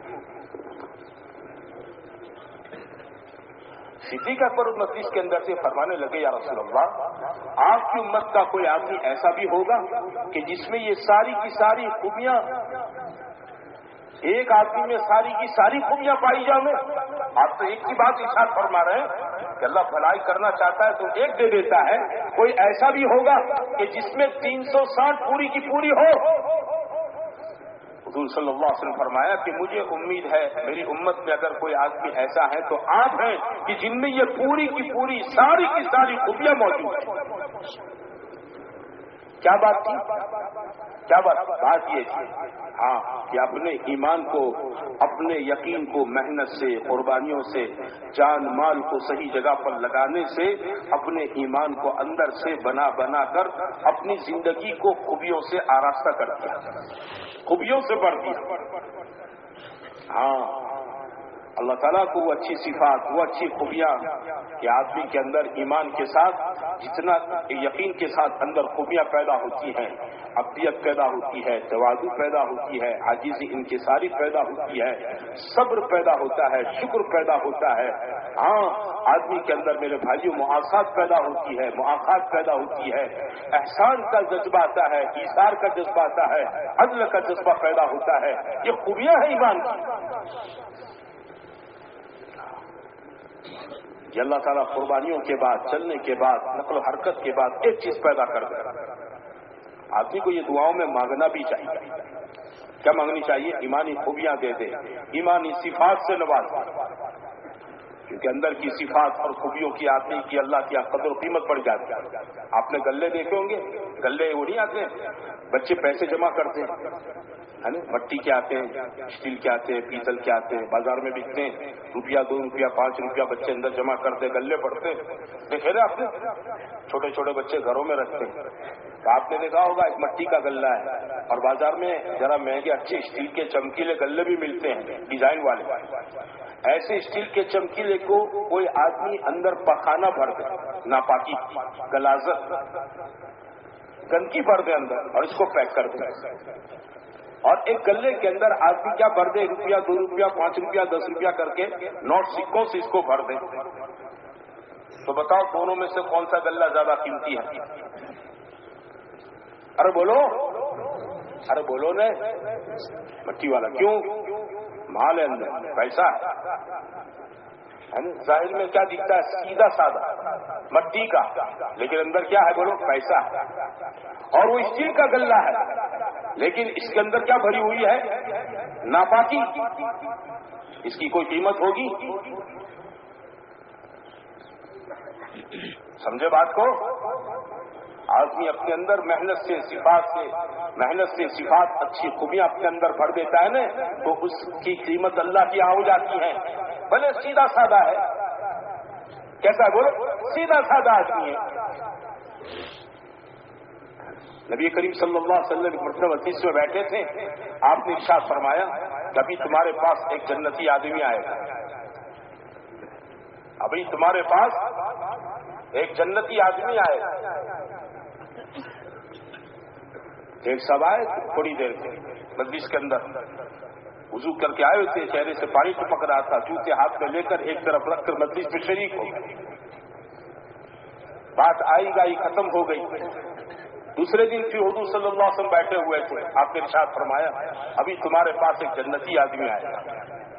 صدیق اکبر مجلس کے اندر سے فرمانے لگے یا رسول اللہ، آپ کی امت کا کوئی آدمی ایسا بھی ہوگا کہ جس میں یہ ساری کی ساری خوبیاں، ایک آدمی میں ساری کی ساری خوبیاں پائی جائیں؟ آپ تو ایک کی بات ارشاد فرما رہے ہیں کہ اللہ بھلائی کرنا چاہتا ہے تو ایک دے دیتا ہے. کوئی ایسا بھی ہوگا کہ جس میں 360 پوری کی پوری ہو؟ حضور صلی اللہ علیہ وسلم فرمایا کہ مجھے امید ہے میری امت میں اگر کوئی آدمی ایسا ہے تو آپ ہیں کہ جن میں یہ پوری کی پوری ساری کی ساری خوبیاں موجود ہیں. کیا بات تھی؟ کیا بات یہ تھی ہاں کہ اپنے ایمان کو، اپنے یقین کو محنت سے، قربانیوں سے، جان مال کو صحیح جگہ پر لگانے سے اپنے ایمان کو اندر سے بنا بنا کر اپنی زندگی کو خوبیوں سے آراستہ کر دیا، خوبیوں سے بھر دیا. ہاں اللہ تعالیٰ کو وہ اچھی صفات، وہ اچھی خوبیاں کہ آدمی کے اندر ایمان کے ساتھ جتنا یقین کے ساتھ اندر خوبیاں پیدا ہوتی ہیں، عبدیت پیدا ہوتی ہے، تواضع پیدا ہوتی ہے، عاجزی انکساری پیدا ہوتی ہے، صبر پیدا ہوتا ہے، شکر پیدا ہوتا ہے. ہاں آدمی کے اندر میرے بھائیوں معاصات پیدا ہوتی ہے، مواقعات پیدا ہوتی ہے، احسان کا جذبہ آتا ہے، ایثار کا جذبہ آتا ہے، عدل کا جذبہ پیدا ہوتا ہے. یہ خوبیاں ہیں ایمان کی. یہ اللہ تعالیٰ قربانیوں کے بعد، چلنے کے بعد، نقل و حرکت کے بعد ایک چیز پیدا کر دے. آدمی کو یہ دعاؤں میں مانگنا بھی چاہیے. کیا مانگنی چاہیے؟ ایمانی خوبیاں دے دے، ایمانی صفات سے نواز دے. کیونکہ اندر کی صفات اور خوبیوں کی آدمی کی اللہ کی قدر و قیمت بڑھ جاتی ہے. آپ نے گلے دیکھے ہوں گے، گلے وہ نہیں آتے بچے پیسے جمع کرتے ہیں، مٹی کے آتے ہیں، اسٹیل کے آتے ہیں، پیتل کے آتے ہیں، بازار میں بکتے ہیں. روپیہ 2 روپیہ 5 روپیہ بچے اندر جمع کرتے، گلے پڑتے. دیکھے نا آپ نے چھوٹے چھوٹے بچے گھروں میں رکھتے ہیں. تو آپ نے دیکھا ہوگا ایک مٹی کا گلہ ہے اور بازار میں ذرا مہنگے اچھے اسٹیل کے چمکیلے گلے بھی ملتے ہیں ڈیزائن والے. ایسے اسٹیل کے چمکیلے کو کوئی آدمی اندر پخانہ بھر دے، ناپاکی، غلاظت، گندگی بھر دے اندر اور اس کو پیک کر دے. اور ایک گلے کے اندر آدمی کیا بھر دے؟ روپیہ 2 روپیہ 5 روپیہ 10 روپیہ کر کے نوٹ سکوں سے اس کو بھر دے. تو بتاؤ دونوں میں سے کون سا گلہ زیادہ قیمتی ہے؟ ارے بولو، ارے بولو نے. مٹی والا. کیوں؟ مال ہے اندر، پیسہ ہے. ظاہر میں کیا دکھتا ہے؟ سیدھا سادہ مٹی کا، لیکن اندر کیا ہے بولو؟ پیسہ. اور وہ اسٹیل کا گلہ ہے لیکن اس کے اندر کیا بھری ہوئی ہے؟ ناپاکی. اس کی کوئی قیمت ہوگی؟ سمجھے بات کو؟ آدمی اپنے اندر محنت سے صفات اچھی خوبیاں اپنے اندر بھر دیتا ہے نا، تو اس کی قیمت اللہ کی ہو جاتی ہے. بھلے سیدھا سادہ ہے. کیسا ہے بولو؟ سیدھا سادہ آدمی ہے. نبی کریم صلی اللہ علیہ وسلم ایک مرتبہ مجلس میں بیٹھے تھے. آپ نے ارشاد فرمایا کبھی تمہارے پاس ایک جنتی آدمی آئے گا. ابھی تمہارے پاس ایک جنتی آدمی آئے گا. ایک سب آئے تھوڑی دیر سے مجلس کے اندر وضو کر کے آئے ہوئے تھے، چہرے سے پانی ٹپک رہا تھا، جوتے ہاتھ میں لے کر ایک طرف رکھ کر مجلس میں شریک ہو گئے. بات آئی گئی ختم ہو گئی. دوسرے دن پھر حضور صلی اللہ علیہ وسلم بیٹھے ہوئے تھے. آپ نے ارشاد فرمایا ابھی تمہارے پاس ایک جنتی آدمی آئے گا.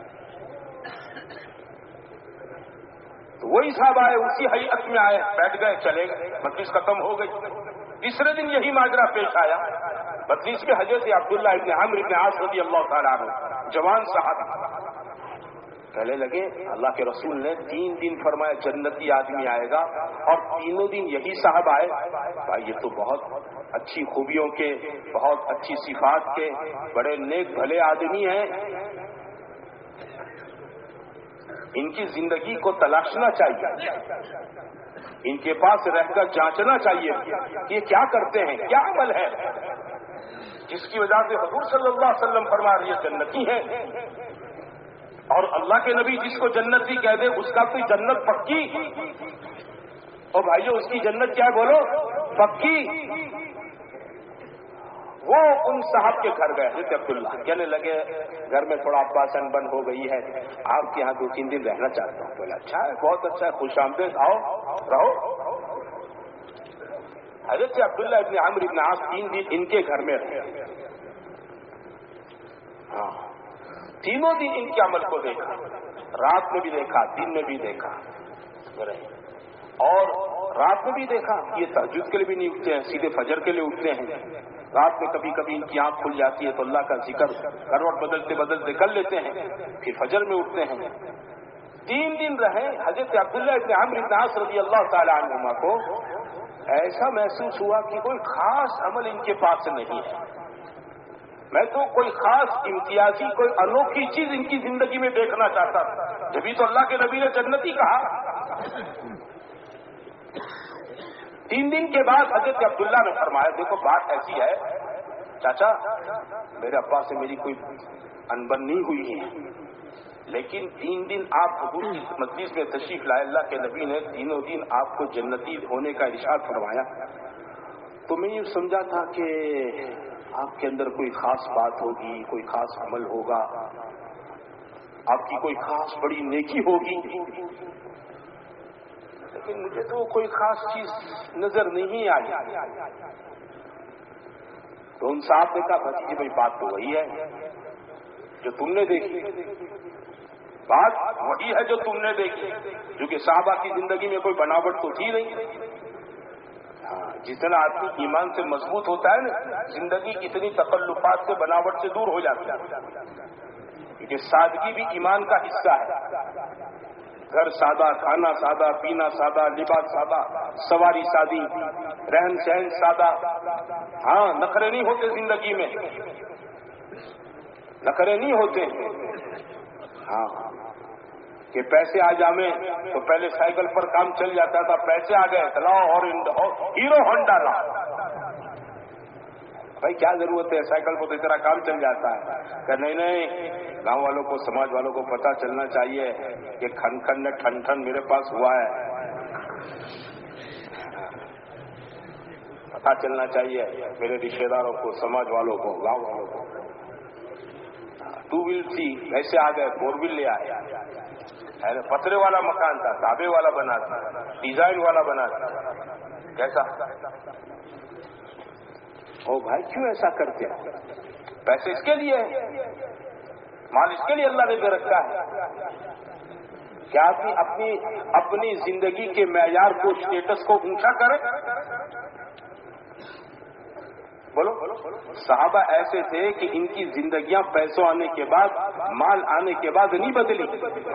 تو وہی صاحب آئے، اسی ہیئت میں آئے، بیٹھ گئے، چلے گئے، مجلس ختم ہو گئی. تیسرے دن یہی ماجرا پیش آیا. مجلس میں حضرت عبداللہ ابن عمرو ابن عاص رضی اللہ تعالیٰ عنہ جوان صحابی کہنے لگے اللہ کے رسول نے 3 دن فرمایا جنتی آدمی آئے گا اور تینوں دن یہی صاحب آئے. بھائی یہ تو بہت اچھی خوبیوں کے، بہت اچھی صفات کے بڑے نیک بھلے آدمی ہیں. ان کی زندگی کو تلاشنا چاہیے. ان کے پاس رہ کر جانچنا چاہیے کہ یہ کیا کرتے ہیں، کیا عمل ہے جس کی وجہ سے حضور صلی اللہ علیہ وسلم فرما رہی ہے جنتی ہے، اور اللہ کے نبی جس کو جنتی کہہ دے اس کا کوئی جنت پکی، اور بھائیو اس کی جنت کیا ہے بولو، پکی۔ وہ ان صاحب کے گھر گئے حضرت عبداللہ، کہنے لگے گھر میں تھوڑا اباس ان ہو گئی ہے، آپ کے یہاں 2-3 دن رہنا چاہتا ہوں۔ بولا اچھا ہے، بہت اچھا ہے، خوش آمدید، آؤ رہو۔ حضرت عبداللہ ابن عمرو ابن عاص 3 دن ان کے گھر میں رہے، ہاں 3 دن ان کے عمل کو دیکھا، رات میں بھی دیکھا، دن میں بھی دیکھا، اور رات میں بھی دیکھا یہ تہجد کے لیے بھی نہیں اٹھتے ہیں، سیدھے فجر کے لیے اٹھتے ہیں۔ رات میں کبھی کبھی ان کی آنکھ کھل جاتی ہے تو اللہ کا ذکر کروٹ بدلتے بدلتے کر لیتے ہیں، پھر فجر میں اٹھتے ہیں۔ 3 دن رہے، حضرت عبداللہ ابن عمرو ابن عاص رضی اللہ تعالی عنہما کو ایسا محسوس ہوا کہ کوئی خاص عمل ان کے پاس نہیں ہے، میں تو کوئی خاص امتیازی کوئی انوکھی چیز ان کی زندگی میں دیکھنا چاہتا تھا، جبھی تو اللہ کے نبی نے جنتی کہا۔ 3 دن کے بعد حضرت عبداللہ نے فرمایا دیکھو بات ایسی ہے چاچا، میرے ابا سے میری کوئی انبن نہیں ہوئی ہے، لیکن 3 دن آپ حضور کی مجلس میں تشریف لائے، اللہ کے نبی نے 3 دن آپ کو جنتی ہونے کا ارشاد فرمایا، تو میں یہ سمجھا تھا کہ آپ کے اندر کوئی خاص بات ہوگی، کوئی خاص عمل ہوگا، آپ کی کوئی خاص بڑی نیکی ہوگی، لیکن مجھے تو کوئی خاص چیز نظر نہیں آئی۔ تو ان صاحب نے کہا بھتیجے بھائی بات تو وہی ہے جو تم نے دیکھی، بات وہی ہے جو تم نے دیکھی، کیونکہ صحابہ کی زندگی میں کوئی بناوٹ تو تھی نہیں۔ جتنا آدمی ایمان سے مضبوط ہوتا ہے نا، زندگی اتنی تکلفات سے بناوٹ سے دور ہو جاتی ہے، کیونکہ سادگی بھی ایمان کا حصہ ہے۔ گھر سادہ، کھانا سادہ، پینا سادہ، لباس سادہ، سواری سادی، رہن سہن سادہ، ہاں نخرے نہیں ہوتے زندگی میں، نخرے نہیں ہوتے، ہاں کہ پیسے آ جامیں تو پہلے سائیکل پر کام چل جاتا تھا، پیسے آ گئے لاؤ اور ہیرو ہونڈا لاؤ، بھائی کیا ضرورت ہے، سائیکل کو تو اتنا کام چل جاتا ہے، کہ نہیں گاؤں والوں کو سماج والوں کو پتہ چلنا چاہیے کہ کھن کھن ٹھن ٹھن میرے پاس ہوا ہے، پتہ چلنا چاہیے میرے رشتے داروں کو، سماج والوں کو، گاؤں والوں کو۔ 2 ویل تھی، ایسے آ گئے 4 ویل لے آئے، پترے والا مکان تھا، ڈھابے والا بنا تھا، ڈیزائن والا بنا تھا، کیسا؟ او بھائی کیوں ایسا کرتے ہیں؟ پیسے اس کے لیے ہے، مال اس کے لیے اللہ نے دے رکھا ہے۔ کیا آدمی اپنی زندگی کے معیار کو، اسٹیٹس کو اونچا کرے؟ بولو صحابہ ایسے تھے کہ ان کی زندگیاں پیسوں آنے کے بعد، مال آنے کے بعد نہیں بدلی۔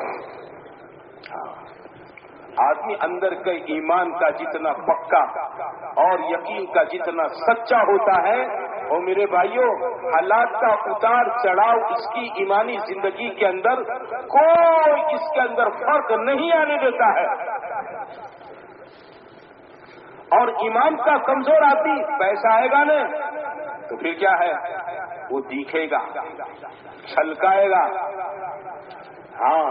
آدمی اندر کے ایمان کا جتنا پکا اور یقین کا جتنا سچا ہوتا ہے، اور میرے بھائیوں حالات کا اتار چڑھاؤ اس کی ایمانی زندگی کے اندر کوئی اس کے اندر فرق نہیں آنے دیتا ہے۔ اور ایمان کا کمزور آدمی پیسہ آئے گا نا تو پھر کیا ہے، وہ دیکھے گا، چھلکائے گا۔ ہاں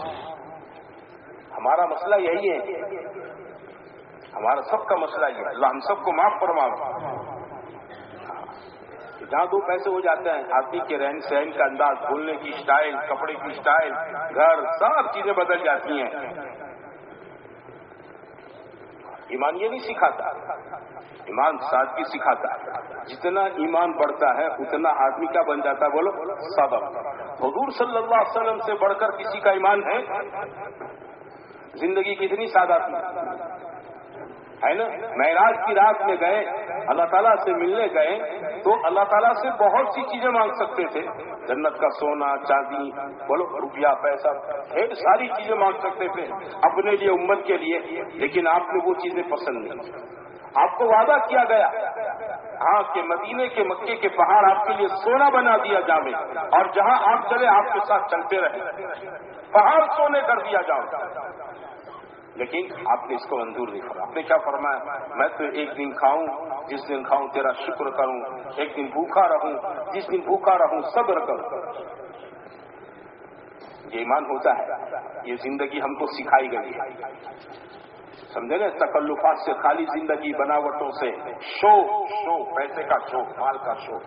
ہمارا مسئلہ یہی ہے، ہمارا سب کا مسئلہ یہ ہے، اللہ ہم سب کو معاف فرمائے۔ جہاں 2 پیسے ہو جاتے ہیں، آدمی کے رہن سہن کا انداز، بولنے کی سٹائل، کپڑے کی سٹائل، گھر، سب چیزیں بدل جاتی ہیں۔ ایمان یہ نہیں سکھاتا، ایمان سادگی سکھاتا ہے۔ جتنا ایمان بڑھتا ہے اتنا آدمی کیا بن جاتا ہے، بولو سادہ۔ حضور صلی اللہ علیہ وسلم سے بڑھ کر کسی کا ایمان ہے؟ زندگی کتنی سادہ تھی، ہے نا؟ معراج کی رات میں گئے، اللہ تعالیٰ سے ملنے گئے تو اللہ تعالیٰ سے بہت سی چیزیں مانگ سکتے تھے، جنت کا سونا چاندی، بولو روپیہ پیسہ، ڈھیر ساری چیزیں مانگ سکتے تھے اپنے لیے، امت کے لیے، لیکن آپ نے وہ چیزیں پسند نہیں۔ آپ کو وعدہ کیا گیا ہاں کہ مدینے کے مکے کے پہاڑ آپ کے لیے سونا بنا دیا جاوے، اور جہاں آپ چلے آپ کے ساتھ چلتے رہے، پہاڑ سونے کر دیا جاؤ، لیکن آپ نے اس کو منظور نہیں کرا. آپ نے کیا فرمایا؟ میں تو ایک دن کھاؤں، جس دن کھاؤں تیرا شکر کروں، ایک دن بھوکا رہوں، جس دن بھوکا رہوں صبر کروں. یہ ایمان ہوتا ہے. یہ زندگی ہم کو سکھائی گئی ہے. سمجھے نا؟ تکلفات سے خالی زندگی، بناوٹوں سے، شو پیسے کا شو، مال کا شو.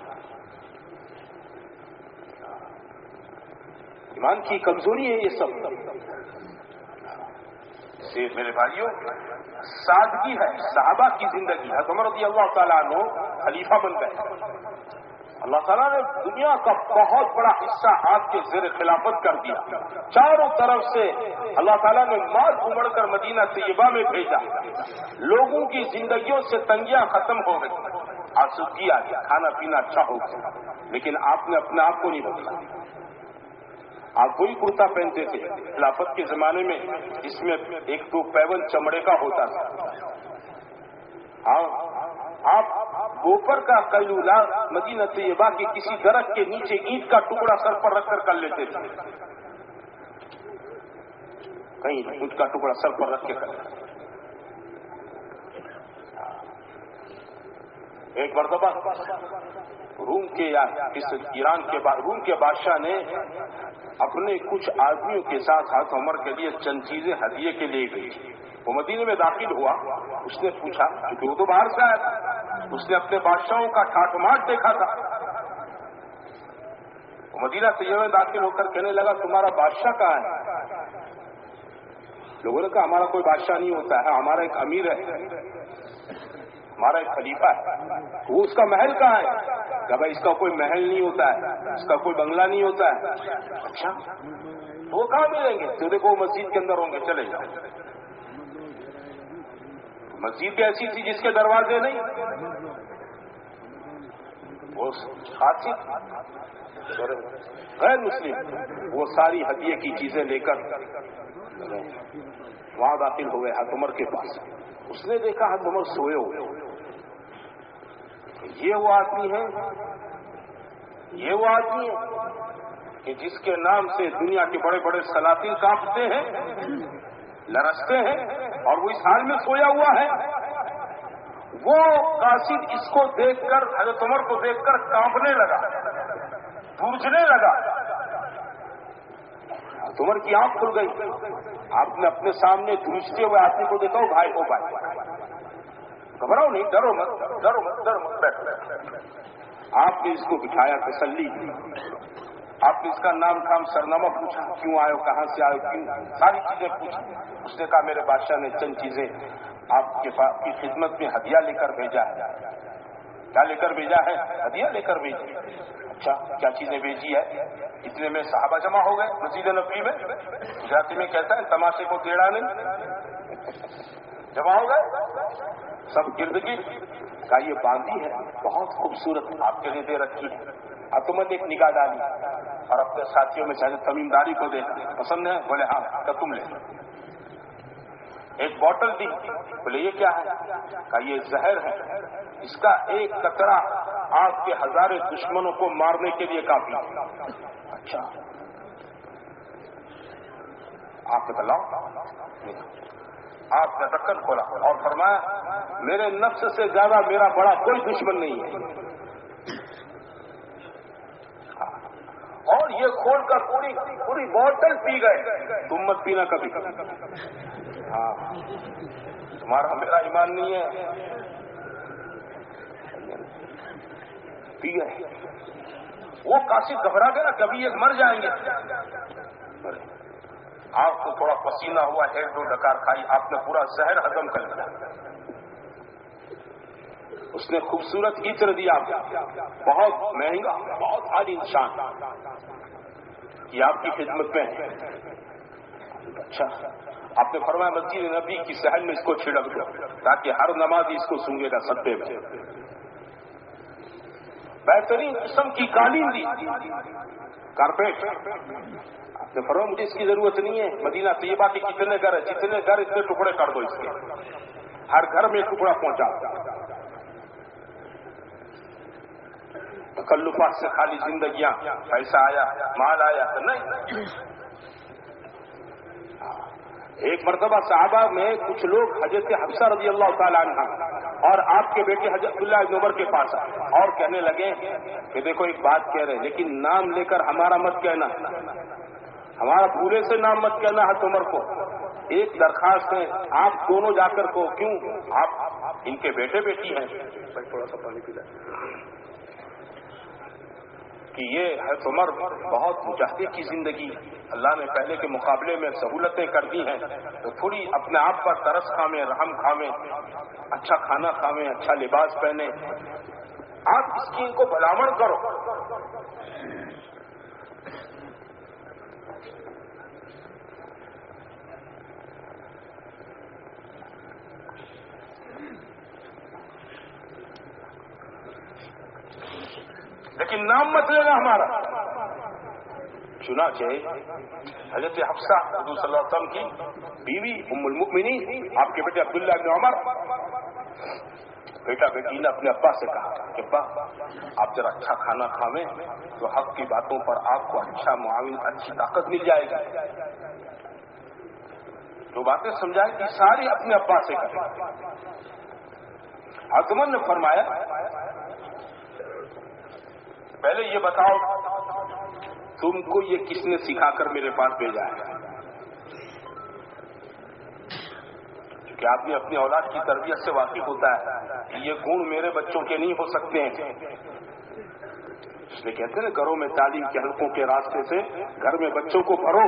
ایمان کی کمزوری ہے یہ سب. سے میرے بھائیوں سادگی ہے. صحابہ کی زندگی. حضرت عمر رضی اللہ تعالیٰ عنہ خلیفہ بن گئے. اللہ تعالیٰ نے دنیا کا بہت بڑا حصہ آپ کے زیر خلافت کر دیا. چاروں طرف سے اللہ تعالیٰ نے مار امڑ کر مدینہ طیبہ میں بھیجا. لوگوں کی زندگیوں سے تنگیاں ختم ہو گئی، آسودگی آ گیا، کھانا پینا اچھا ہو گیا. لیکن آپ نے اپنے آپ کو نہیں بدلا. آپ وہی کرتا پہنتے تھے خلافت کے زمانے میں، جس میں 1-2 پیون چمڑے کا ہوتا تھا. آپ گوبر کا قیلولہ مدینہ طیبہ کے کسی درخت کے نیچے اینٹ کا ٹکڑا سر پر رکھ کر لیتے تھے. کہیں اینٹ کا ٹکڑا سر پر رکھ کے کر. ایک مرتبہ روم کے یا ایران کے روم کے بادشاہ نے اپنے کچھ آدمیوں کے ساتھ حضرت عمر کے لیے چند چیزیں ہدیے کے لیے گئی. وہ مدینے میں داخل ہوا. اس نے پوچھا، کیونکہ وہ تو باہر سے آیا تھا، اس نے اپنے بادشاہوں کا ٹھاٹ ماٹ دیکھا تھا. وہ مدینہ طیبہ میں داخل ہو کر کہنے لگا تمہارا بادشاہ کہاں ہے؟ لوگوں نے کہا ہمارا کوئی بادشاہ نہیں ہوتا ہے، ہمارا ایک امیر ہے، ہمارا ایک خلیفہ ہے. وہ اس کا محل کہاں ہے؟ کہ بھائی اس کا کوئی محل نہیں ہوتا ہے، اس کا کوئی بنگلہ نہیں ہوتا ہے. اچھا وہ کہاں ملیں گے؟ تو دیکھو مسجد کے اندر ہوں گے، چلے جاؤ. مسجد بھی ایسی تھی جس کے دروازے نہیں. وہ خاصی غیر مسلم وہ ساری ہدیے کی چیزیں لے کر وہاں داخل ہوئے حضرت عمر کے پاس. اس نے دیکھا حضرت عمر سوئے ہوئے. یہ وہ آدمی ہے کہ جس کے نام سے دنیا کے بڑے بڑے سلاطین کانپتے ہیں، لرزتے ہیں، اور وہ اس حال میں سویا ہوا ہے. وہ قاصد اس کو دیکھ کر، حضرت عمر کو دیکھ کر کانپنے لگا، گونجنے لگا. حضرت عمر کی آنکھ کھل گئی. آپ نے اپنے سامنے گونجتے ہوئے آدمی کو دیکھا، بھائی ہو بھائی، گھبراؤ نہیں، ڈرو مت، بیٹھو. آپ نے اس کو بٹھایا، تسلی دی. آپ نے اس کا نام کام سرنامہ پوچھا، کیوں آئے ہو، کہاں سے آئے ہو، کیوں، ساری چیزیں پوچھی. اس نے کہا میرے بادشاہ نے چند چیزیں آپ کی خدمت میں ہدیہ لے کر بھیجا ہے. کیا لے کر بھیجا ہے؟ ہدیہ لے کر بھیجی. اچھا کیا چیزیں بھیجی ہے؟ اتنے میں صحابہ جمع ہو گئے مسجد نبوی میں. گجراتی میں کہتا ہے تماشے کو ٹیڑھا نہیں. جمع ہو گئے سب گرد گرد. کہا یہ باندھی ہے، بہت خوبصورت آپ کے لیے دے رکھی ہے. اب تم نے ایک نگاہ ڈالی اور اپنے ساتھیوں میں چاہے تمیمداری کو دیکھا، پسند ہے؟ بولے ہاں. تو تم لے. ایک بوتل دی. بولے یہ کیا ہے؟ کہا یہ زہر ہے، اس کا ایک قطرہ آپ کے ہزاروں دشمنوں کو مارنے کے لیے کافی. اچھا آپ بتلاؤ. آپ نے ڈھکن کھولا اور فرمایا میرے نفس سے زیادہ میرا بڑا کوئی دشمن نہیں ہے. اور یہ کھول کر پوری بوتل پی گئے. تم مت پینا کبھی. ہاں تمہارا میرا ایمان نہیں ہے. پی گئے. وہ قاصد گھبرا گیا، کبھی یہ مر جائیں گے. آپ کو تھوڑا پسینہ ہوا، 1-2 ڈکار کھائی، آپ نے پورا زہر ہضم کر لیا. اس نے خوبصورت عطر دیا، بہت مہنگا، بہت بھاری انسان، یہ آپ کی خدمت میں ہے. اچھا آپ نے فرمایا مسجد نبی کی صحن میں اس کو چھڑک دو تاکہ ہر نمازی اس کو سونگے گا سبے میں. بہترین قسم کی قالین دی، کارپیٹ. آپ نے فرمایا مجھے اس کی ضرورت نہیں ہے. مدینہ طیبہ کے کتنے گھر ہیں، جتنے گھر اتنے ٹکڑے کر دو اس کے، ہر گھر میں ٹکڑا پہنچا. تکلفات سے خالی زندگیاں، پیسہ آیا، مال آیا تو نہیں. ایک مرتبہ صحابہ میں کچھ لوگ حضرت حفصہ رضی اللہ تعالیٰ عنہ اور آپ کے بیٹے حضرت عبداللہ بن عمر کے پاس اور کہنے لگے کہ دیکھو ایک بات کہہ رہے ہیں لیکن نام لے کر ہمارا مت کہنا، ہمارا پورے سے نام مت کہنا حضرت عمر کو. ایک درخواست ہے آپ دونوں جا کر کو، کیوں آپ ان کے بیٹے بیٹی ہیں، تھوڑا سا پانی پی لیں، کہ یہ حضرت عمر بہت مجاہدے کی زندگی، اللہ نے پہلے کے مقابلے میں سہولتیں کر دی ہیں، تو تھوڑی اپنے آپ پر ترس کھامیں، رحم کھامیں، اچھا کھانا کھامیں، اچھا لباس پہنیں، آپ اس کی ان کو بھلاوڑ کرو. لیکن نام مت لینا ہمارا. چنانچہ حضرت حفصہ حضور صلی اللہ علیہ وسلم کی بیوی ام المؤمنین، آپ کے بیٹے عبداللہ بن عمر، بیٹا بیٹی نے اپنے ابا سے کہا کہ ابا آپ ذرا اچھا کھانا کھاویں تو حق کی باتوں پر آپ کو اچھا معاون، اچھی طاقت مل جائے گی. جو باتیں سمجھائے گی ساری اپنے ابا سے کریں. حضرت عمر نے فرمایا پہلے یہ بتاؤ تم کو یہ کس نے سکھا کر میرے پاس بھیجا ہے؟ کیونکہ آدمی اپنی اولاد کی تربیت سے واقف ہوتا ہے کہ یہ گن میرے بچوں کے نہیں ہو سکتے ہیں. اس لیے کہتے ہیں نا گھروں میں تعلیم کے حلقوں کے راستے سے گھر میں بچوں کو بھرو.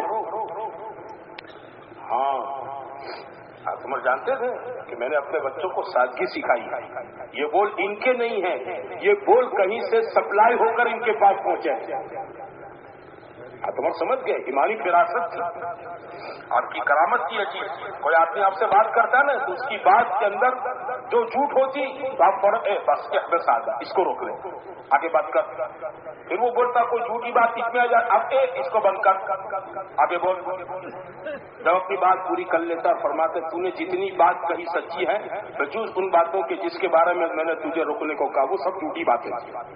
ہاں آپ سمجھ جانتے تھے کہ میں نے اپنے بچوں کو سادگی سکھائی ہے. یہ بول ان کے نہیں ہیں، یہ بول کہیں سے سپلائی ہو کر ان کے پاس پہنچے. تمہیں سمجھ گئے ایمانی فراست تھی آپ کی کرامت کی ہے چیز. کوئی آدمی آپ سے بات کرتا ہے نا تو اس کی بات کے اندر جو جھوٹ ہوتی تو آپ بس کے حد سے آگا اس کو روک لیں، آگے بات کر. پھر وہ بولتا کوئی جھوٹی بات اس میں آ جائے، اب اس کو بند کر، آگے بول. جب اپنی بات پوری کر لیتا اور فرماتے تو نے جتنی بات کہی سچی ہے بجوز ان باتوں کے جس کے بارے میں میں نے تجھے روکنے کو کہا وہ سب جھوٹی باتیں.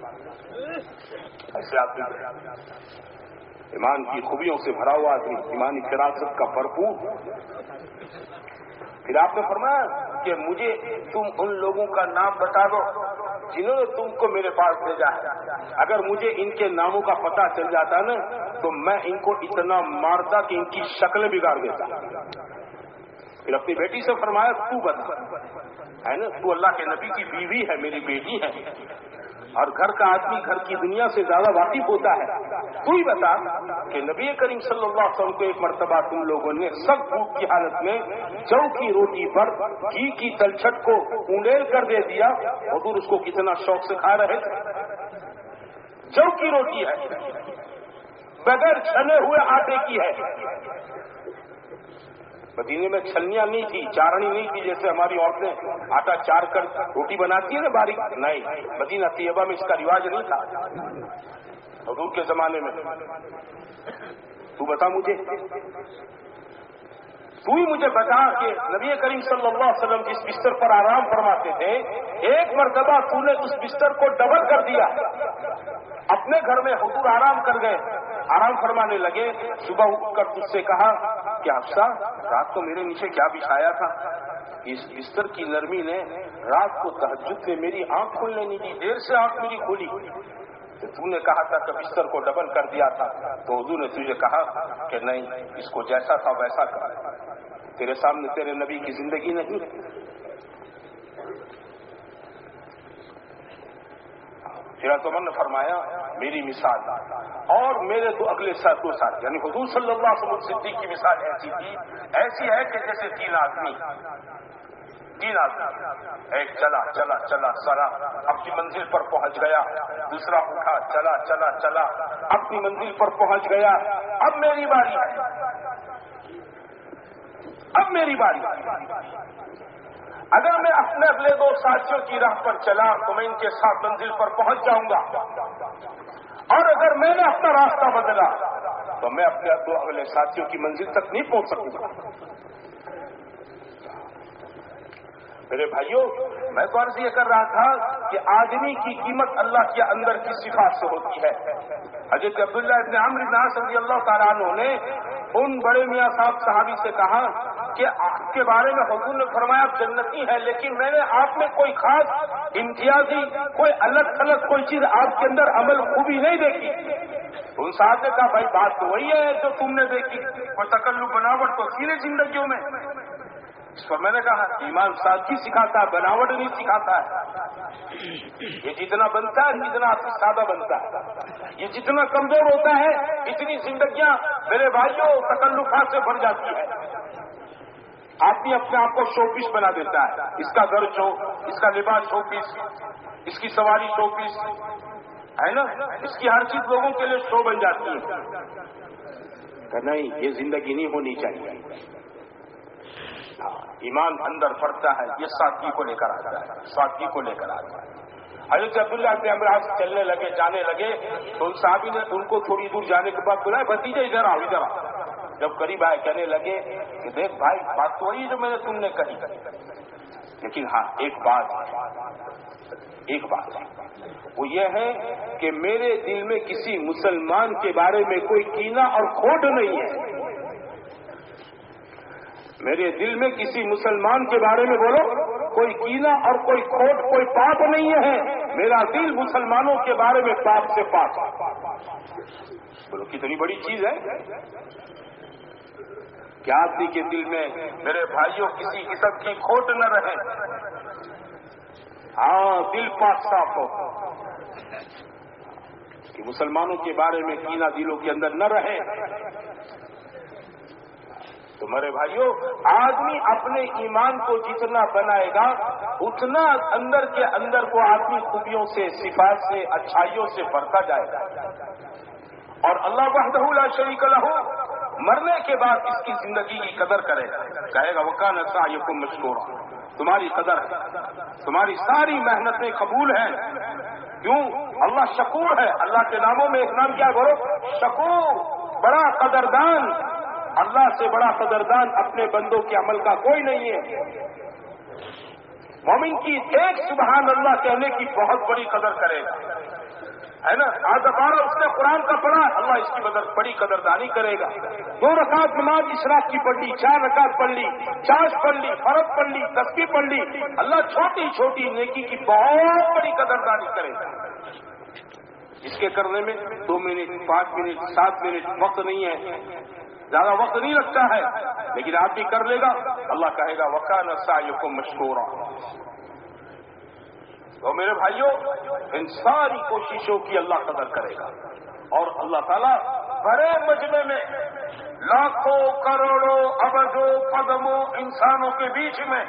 ایسے آدمی ایمان کی خوبیوں سے بھرا ہوا آدمی، ایمانی فراست کا بھرپور. پھر آپ نے فرمایا کہ مجھے تم ان لوگوں کا نام بتا دو جنہوں نے تم کو میرے پاس بھیجا ہے. اگر مجھے ان کے ناموں کا پتہ چل جاتا نا تو میں ان کو اتنا مارتا کہ ان کی شکلیں بگاڑ دیتا. پھر اپنی بیٹی سے فرمایا تو بتا، ہے نا تو اللہ کے نبی کی بیوی ہے، میری بیٹی ہے اور گھر کا آدمی گھر کی دنیا سے زیادہ واقف ہوتا ہے. تو ہی بتا کہ نبی کریم صلی اللہ علیہ وسلم کو ایک مرتبہ تم لوگوں نے سب بھوک کی حالت میں جو کی روٹی پر گھی کی تلچھٹ کو اونڈیل کر دے دیا. حضور اس کو کتنا شوق سے کھا رہے تھے. جو کی روٹی ہے بغیر چھنے ہوئے آٹے کی ہے. مدینے میں چھلنیاں نہیں تھی، چارنی نہیں تھی جیسے ہماری عورتیں آٹا چار کر روٹی بناتی ہیں نا باریک. نہیں، مدینہ طیبہ میں اس کا رواج نہیں تھا حضور کے زمانے میں. تو بتا مجھے، تو ہی مجھے بتا کہ نبی کریم صلی اللہ علیہ وسلم جس بستر پر آرام فرماتے تھے ایک مرتبہ تو نے اس بستر کو ڈبل کر دیا. اپنے گھر میں حضور آرام کر گئے، آرام فرمانے لگے. صبح اٹھ کر تجھ سے کہا کہ حفصہ رات کو میرے نیچے کیا بچھایا تھا؟ اس بستر کی نرمی نے رات کو تہجد میں میری آنکھ کھلنے نہیں دی، دیر سے آنکھ میری کھلی. تو نے کہا تھا کہ بستر کو ڈبل کر دیا تھا تو حضور نے تجھے کہا کہ نہیں، اس کو جیسا تھا ویسا کر. تیرے سامنے تیرے نبی کی زندگی نہیں. پھر عمر نے فرمایا میری مثال اور میرے دو اگلے دو ساتھ یعنی حضور صلی اللہ علیہ وسلم صدیق کی مثال ایسی تھی، ایسی ہے کہ جیسے تین آدمی ایک چلا چلا چلا چلا اپنی منزل پر پہنچ گیا، دوسرا اٹھا چلا چلا چلا اپنی منزل پر پہنچ گیا. اب میری باری ہے، اب میری باری. اگر میں اپنے اگلے دو ساتھیوں کی راہ پر چلا تو میں ان کے ساتھ منزل پر پہنچ جاؤں گا، اور اگر میں نے اپنا راستہ بدلا تو میں اپنے دو اگلے ساتھیوں کی منزل تک نہیں پہنچ سکوں گا. میرے بھائیوں، میں تو عرض یہ کر رہا تھا کہ آدمی کی قیمت اللہ کے اندر کی صفات سے ہوتی ہے. حضرت عبداللہ ابن عمرو بن عاص رضی اللہ تعالیٰ عنہ نے ان بڑے میاں صاحب صحابی سے کہا کہ آپ کے بارے میں حضور نے فرمایا آپ جنتی ہیں، لیکن میں نے آپ میں کوئی خاص امتیازی کوئی الگ تھلگ کوئی چیز آپ کے اندر عمل خوبی نہیں دیکھی۔ ان صاحب نے کہا بھائی بات تو وہی ہے جو تم نے دیکھی، کوئی تکلف بناوٹ تو تھی نہیں زندگیوں میں۔ اس پر میں نے کہا ایمان سادگی سکھاتا ہے، بناوٹ نہیں سکھاتا ہے۔ یہ جتنا بنتا ہے جتنا آپ سے سادہ بنتا ہے، یہ جتنا کمزور ہوتا ہے اتنی زندگیاں میرے بھائیوں تکلفات سے بھر جاتی ہے۔ آدمی اپنے آپ کو شو پیس بنا دیتا ہے، اس کا گھر شو، اس کا لباس شو پیس، اس کی سواری شو پیس ہے نا، اس کی ہر چیز لوگوں کے لیے شو بن جاتی ہے۔ کہ نہیں، یہ زندگی نہیں ہونی چاہیے۔ ایمان اندر پڑتا ہے، یہ سادگی کو لے کر آتا ہے، سادگی کو لے کر آتا ہے۔ حضرت عبداللہ بن عمرو سے چلنے لگے، جانے لگے تو ان صحابی نے ان کو تھوڑی دور جانے کے بعد بلایا، بھتیجے ادھر آؤ ادھر آؤ۔ جب قریب آئے کہنے لگے کہ دیکھ بھائی بات تو وہی جو میں نے تم نے کہی، لیکن ہاں ایک بات وہ یہ ہے کہ میرے دل میں کسی مسلمان کے بارے میں کوئی کینہ اور کھوٹ نہیں ہے۔ میرے دل میں کسی مسلمان کے بارے میں بولو کوئی کینہ اور کوئی کھوٹ کوئی پاپ نہیں ہے۔ میرا دل مسلمانوں کے بارے میں پاپ سے پاک۔ بولو کتنی بڑی چیز ہے کہ آدمی کے دل میں میرے بھائیوں کسی قسم کی کھوٹ نہ رہے، ہاں دل پاک صاف ہو کہ مسلمانوں کے بارے میں کینہ دلوں کے اندر نہ رہے۔ تو میرے بھائیوں آدمی اپنے ایمان کو جتنا بنائے گا اتنا اندر کے اندر وہ آدمی خوبیوں سے، صفات سے، اچھائیوں سے بڑھتا جائے گا۔ اور اللہ وحدہ لا شریک لہ مرنے کے بعد اس کی زندگی کی قدر کرے گا، کہے گا وکان سعیکم مشکورا، تمہاری قدر ہے، تمہاری ساری محنتیں قبول ہیں۔ کیوں؟ اللہ شکور ہے۔ اللہ کے ناموں میں ایک نام کیا کرو؟ شکور، بڑا قدردان۔ اللہ سے بڑا قدردان اپنے بندوں کے عمل کا کوئی نہیں ہے۔ مومن کی ایک سبحان اللہ کہنے کی بہت بڑی قدر کرے گا، ہے نا۔ آج دوبارہ اس نے قرآن کا پڑھا، اللہ اس کی بڑی قدردانی کرے گا۔ 2 رکعت نماز اشراق کی پڑھ لی، 4 رکعت پڑھ لی، چاش پڑھ لی، فرض پڑھ لی، تسبیح پڑھ لی، اللہ چھوٹی چھوٹی نیکی کی بہت بڑی قدردانی کرے گا۔ اس کے کرنے میں 2 منٹ 5 منٹ 7 منٹ وقت نہیں ہے، زیادہ وقت نہیں لگتا ہے، لیکن آدمی کر لے گا، اللہ کہے گا وکان سعیکم مشکورا۔ تو میرے بھائیوں ان ساری کوششوں کی اللہ قدر کرے گا، اور اللہ تعالیٰ بڑے مجمع میں لاکھوں کروڑوں ابدوں قدموں انسانوں کے بیچ میں،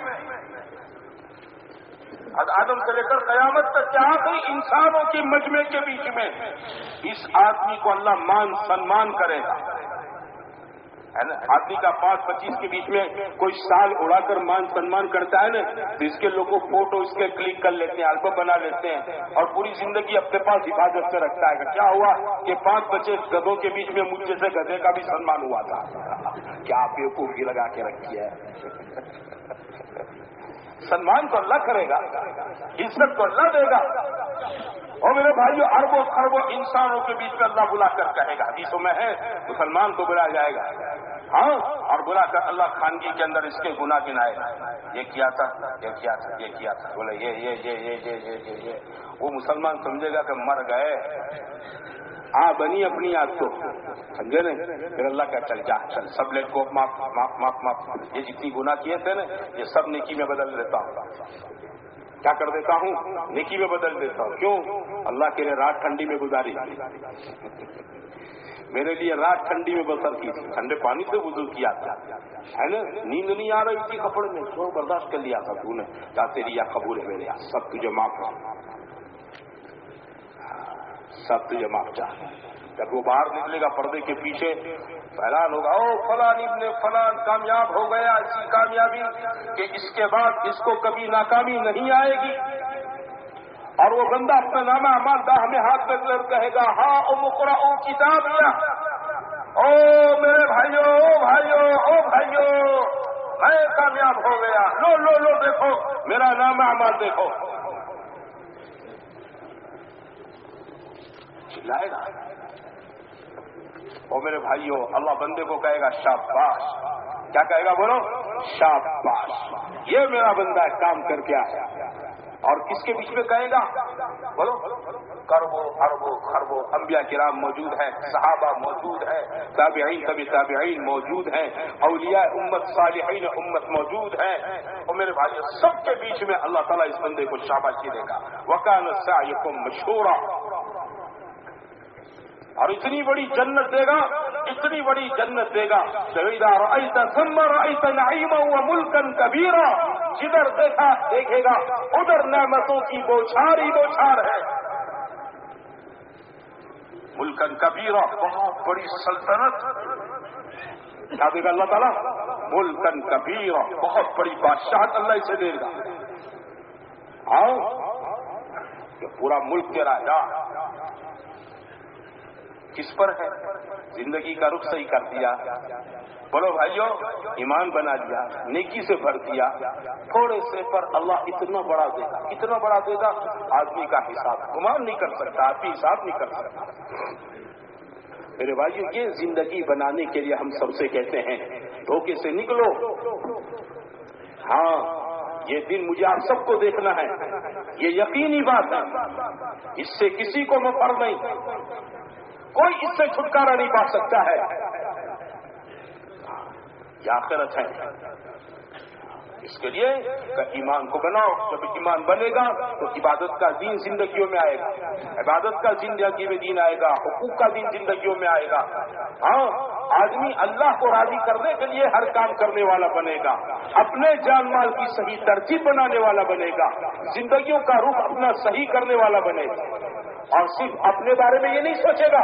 آدم سے لے کر قیامت تک کے آخری انسانوں کے مجمع کے بیچ میں اس آدمی کو اللہ مان سنمان کرے گا، ہے نا۔ آدمی کا 5-25 کے بیچ میں کوئی سال اڑا کر مان سنمان کرتا ہے نا، تو اس کے لوگوں فوٹو اس کے کلک کر لیتے ہیں، البم بنا لیتے ہیں، اور پوری زندگی اپنے پاس حفاظت سے رکھتا ہے کہ کیا ہوا کہ 5 بچے گدھوں کے بیچ میں مجھ جیسے گدھے کا بھی سنمان ہوا تھا۔ کیا بیوقوفی لگا کے رکھی ہے۔ سنمان تو اللہ کرے گا، عزت تو اللہ دے گا۔ اور میرے بھائیو اربوں خربوں انسانوں کے بیچ میں اللہ بلا کر کہے گا، حدیثوں میں ہے مسلمان کو بلایا جائے گا، ہاں، اور بلا کر اللہ خانگی کے اندر اس کے گناہ گنائے گا، یہ کیا تھا، یہ کیا تھا، یہ کیا تھا، بولے یہ وہ مسلمان سمجھے گا کہ مر گئے، بنی اپنی یاد کو سمجھے نا، پھر اللہ کا چل جا چل سب لے کو معاف معاف معاف معاف، یہ جتنی گناہ کیے تھے نا یہ سب نیکی میں بدل دیتا ہوں، کیا کر دیتا ہوں، نیکی میں بدل دیتا ہوں۔ کیوں؟ اللہ کے لیے رات ٹھنڈی میں گزاری، میرے لیے رات ٹھنڈی میں بسر کی تھی، ٹھنڈے پانی سے وضو کیا تھا، ہے نا، نیند نہیں آ رہی تھی کپڑے میں، تو برداشت کر لیا تھا تو نے، کیا تیری یا قبول ہے میرے یہاں، سب تجھے معاف کر، سب تجھے معاف چاہ۔ جب وہ باہر نکلے گا پردے کے پیچھے اعلان ہوگا، او فلان ابن فلان کامیاب ہو گیا ایسی کامیابی کہ اس کے بعد اس کو کبھی ناکامی نہیں آئے گی، اور وہ بندہ اپنا نامہ اعمال داہ میں ہاتھ رکھ کر کہے گا ہاں اقرؤ کتابیہ، او میرے بھائیو، او بھائیو، او بھائیو، میں کامیاب ہو گیا، لو لو لو دیکھو میرا نامہ اعمال دیکھو، چلائے گا۔ اور میرے بھائیوں اللہ بندے کو کہے گا شاباش، کیا کہے گا بولو، शाबाश, ये मेरा बंदा है, काम करके आया। और किसके बीच में कहेगा? बोलो, करबो अरबो खरबो अंबिया किराम मौजूद हैं, सहाबा मौजूद हैं, ताबिईन तबी ताबिईन मौजूद हैं, औलिया उम्मत सालिहीन उम्मत मौजूद हैं। और मेरे भाइयों, सबके बीच में अल्लाह ताला इस बंदे को शाबाशी देगा। वकान सायुकुम मशूरा, और इतनी बड़ी जन्नत देगा, इतनी बड़ी जन्नत देगा। इज़ा रअयता थम्मा रअयता नईमा व मुल्कन कबीरा, जिधर देखा देखेगा उधर नेमतों की बौछार ही बौछार है। मुल्कन कबीरा, बहुत बड़ी सल्तनत। क्या देगा अल्लाह ताला? मुल्कन कबीरा, बहुत बड़ी बादशाहत अल्लाह इसे देगा। आओ, ये पूरा मुल्क तेरा है। किस पर है? जिंदगी का रुख सही कर दिया, बोलो भाइयों, ईमान बना दिया, नेकी से भर दिया, थोड़े से पर अल्लाह इतना बड़ा देगा, इतना बड़ा देगा, आदमी का हिसाब गुमान नहीं कर सकता, आदमी हिसाब नहीं कर सकता। मेरे भाइयों, ये जिंदगी बनाने के लिए हम सबसे कहते हैं, धोखे से निकलो। हाँ, ये दिन मुझे आप सबको देखना है, ये यकीनी बात है, इससे किसी को मफर नहीं, कोई इससे छुटकारा नहीं पा सकता है। ये आखिरत है। इसके लिए ईमान को बनाओ। जब ईमान बनेगा तो इबादत का दीन जिंदगियों में आएगा, इबादत का जिंदगी में दीन आएगा, हुकूक का दीन जिंदगियों में आएगा। हाँ, आदमी अल्लाह को राजी करने के लिए हर काम करने वाला बनेगा, अपने जान माल की सही तरतीब बनाने वाला बनेगा, जिंदगियों का रुख अपना सही करने वाला बनेगा। और सिर्फ अपने बारे में ये नहीं सोचेगा,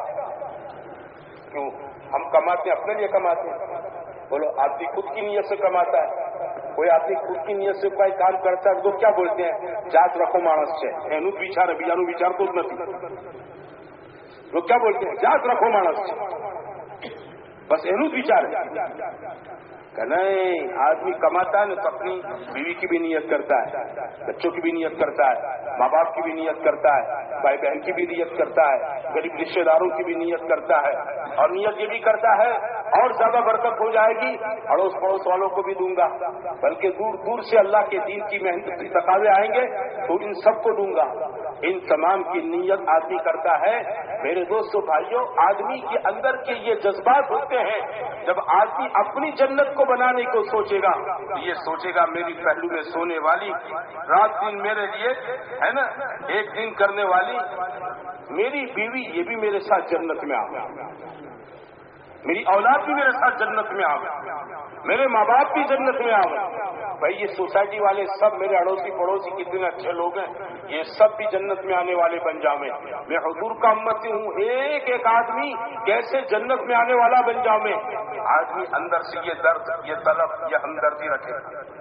क्यों हम कमाते हैं, अपने लिए कमाते हैं। बोलो, आदमी खुद की नीयत से कमाता है, कोई आदमी खुद की नीयत से कोई काम करता है तो क्या बोलते हैं? जात रखो मानस से, एनु विचार बीजानु विचार तो नहीं, लोग क्या बोलते हैं? जात रखो मानस से, बस एनु विचार है। नहीं, आदमी कमाता है ना तो अपनी बीवी की भी नियत करता है, बच्चों की भी नियत करता है, माँ बाप की भी नियत करता है, भाई बहन की भी नियत करता है, गरीब रिश्तेदारों की भी नियत करता है। और नियत ये भी करता है और ज्यादा बरकत हो जाएगी, अड़ोस पड़ोस वालों को भी दूंगा, बल्कि दूर दूर से अल्लाह के दीन की मेहनत की तकाजे आएंगे तो इन सबको दूंगा। इन तमाम की नियत आदमी करता है। मेरे दोस्तों भाइयों, आदमी के अंदर के ये जज्बात होते हैं। जब आदमी अपनी जन्नत को बनाने को सोचेगा तो ये सोचेगा मेरी पहलू में सोने वाली, रात दिन मेरे लिए है ना, एक दिन करने वाली मेरी बीवी, ये भी मेरे साथ जन्नत में आ गया, मेरी औलाद भी मेरे साथ जन्नत में आ गया, मेरे माँ बाप भी जन्नत में आ गए। भाई ये सोसाइटी वाले सब मेरे अड़ोसी पड़ोसी कितने अच्छे लोग हैं, ये सब भी जन्नत में आने वाले बन जावे। मैं हुजूर का उम्मती हूँ, एक एक आदमी कैसे जन्नत में आने वाला बन जावे। आदमी अंदर से ये दर्द, ये तलब, ये हमदर्दी रखे।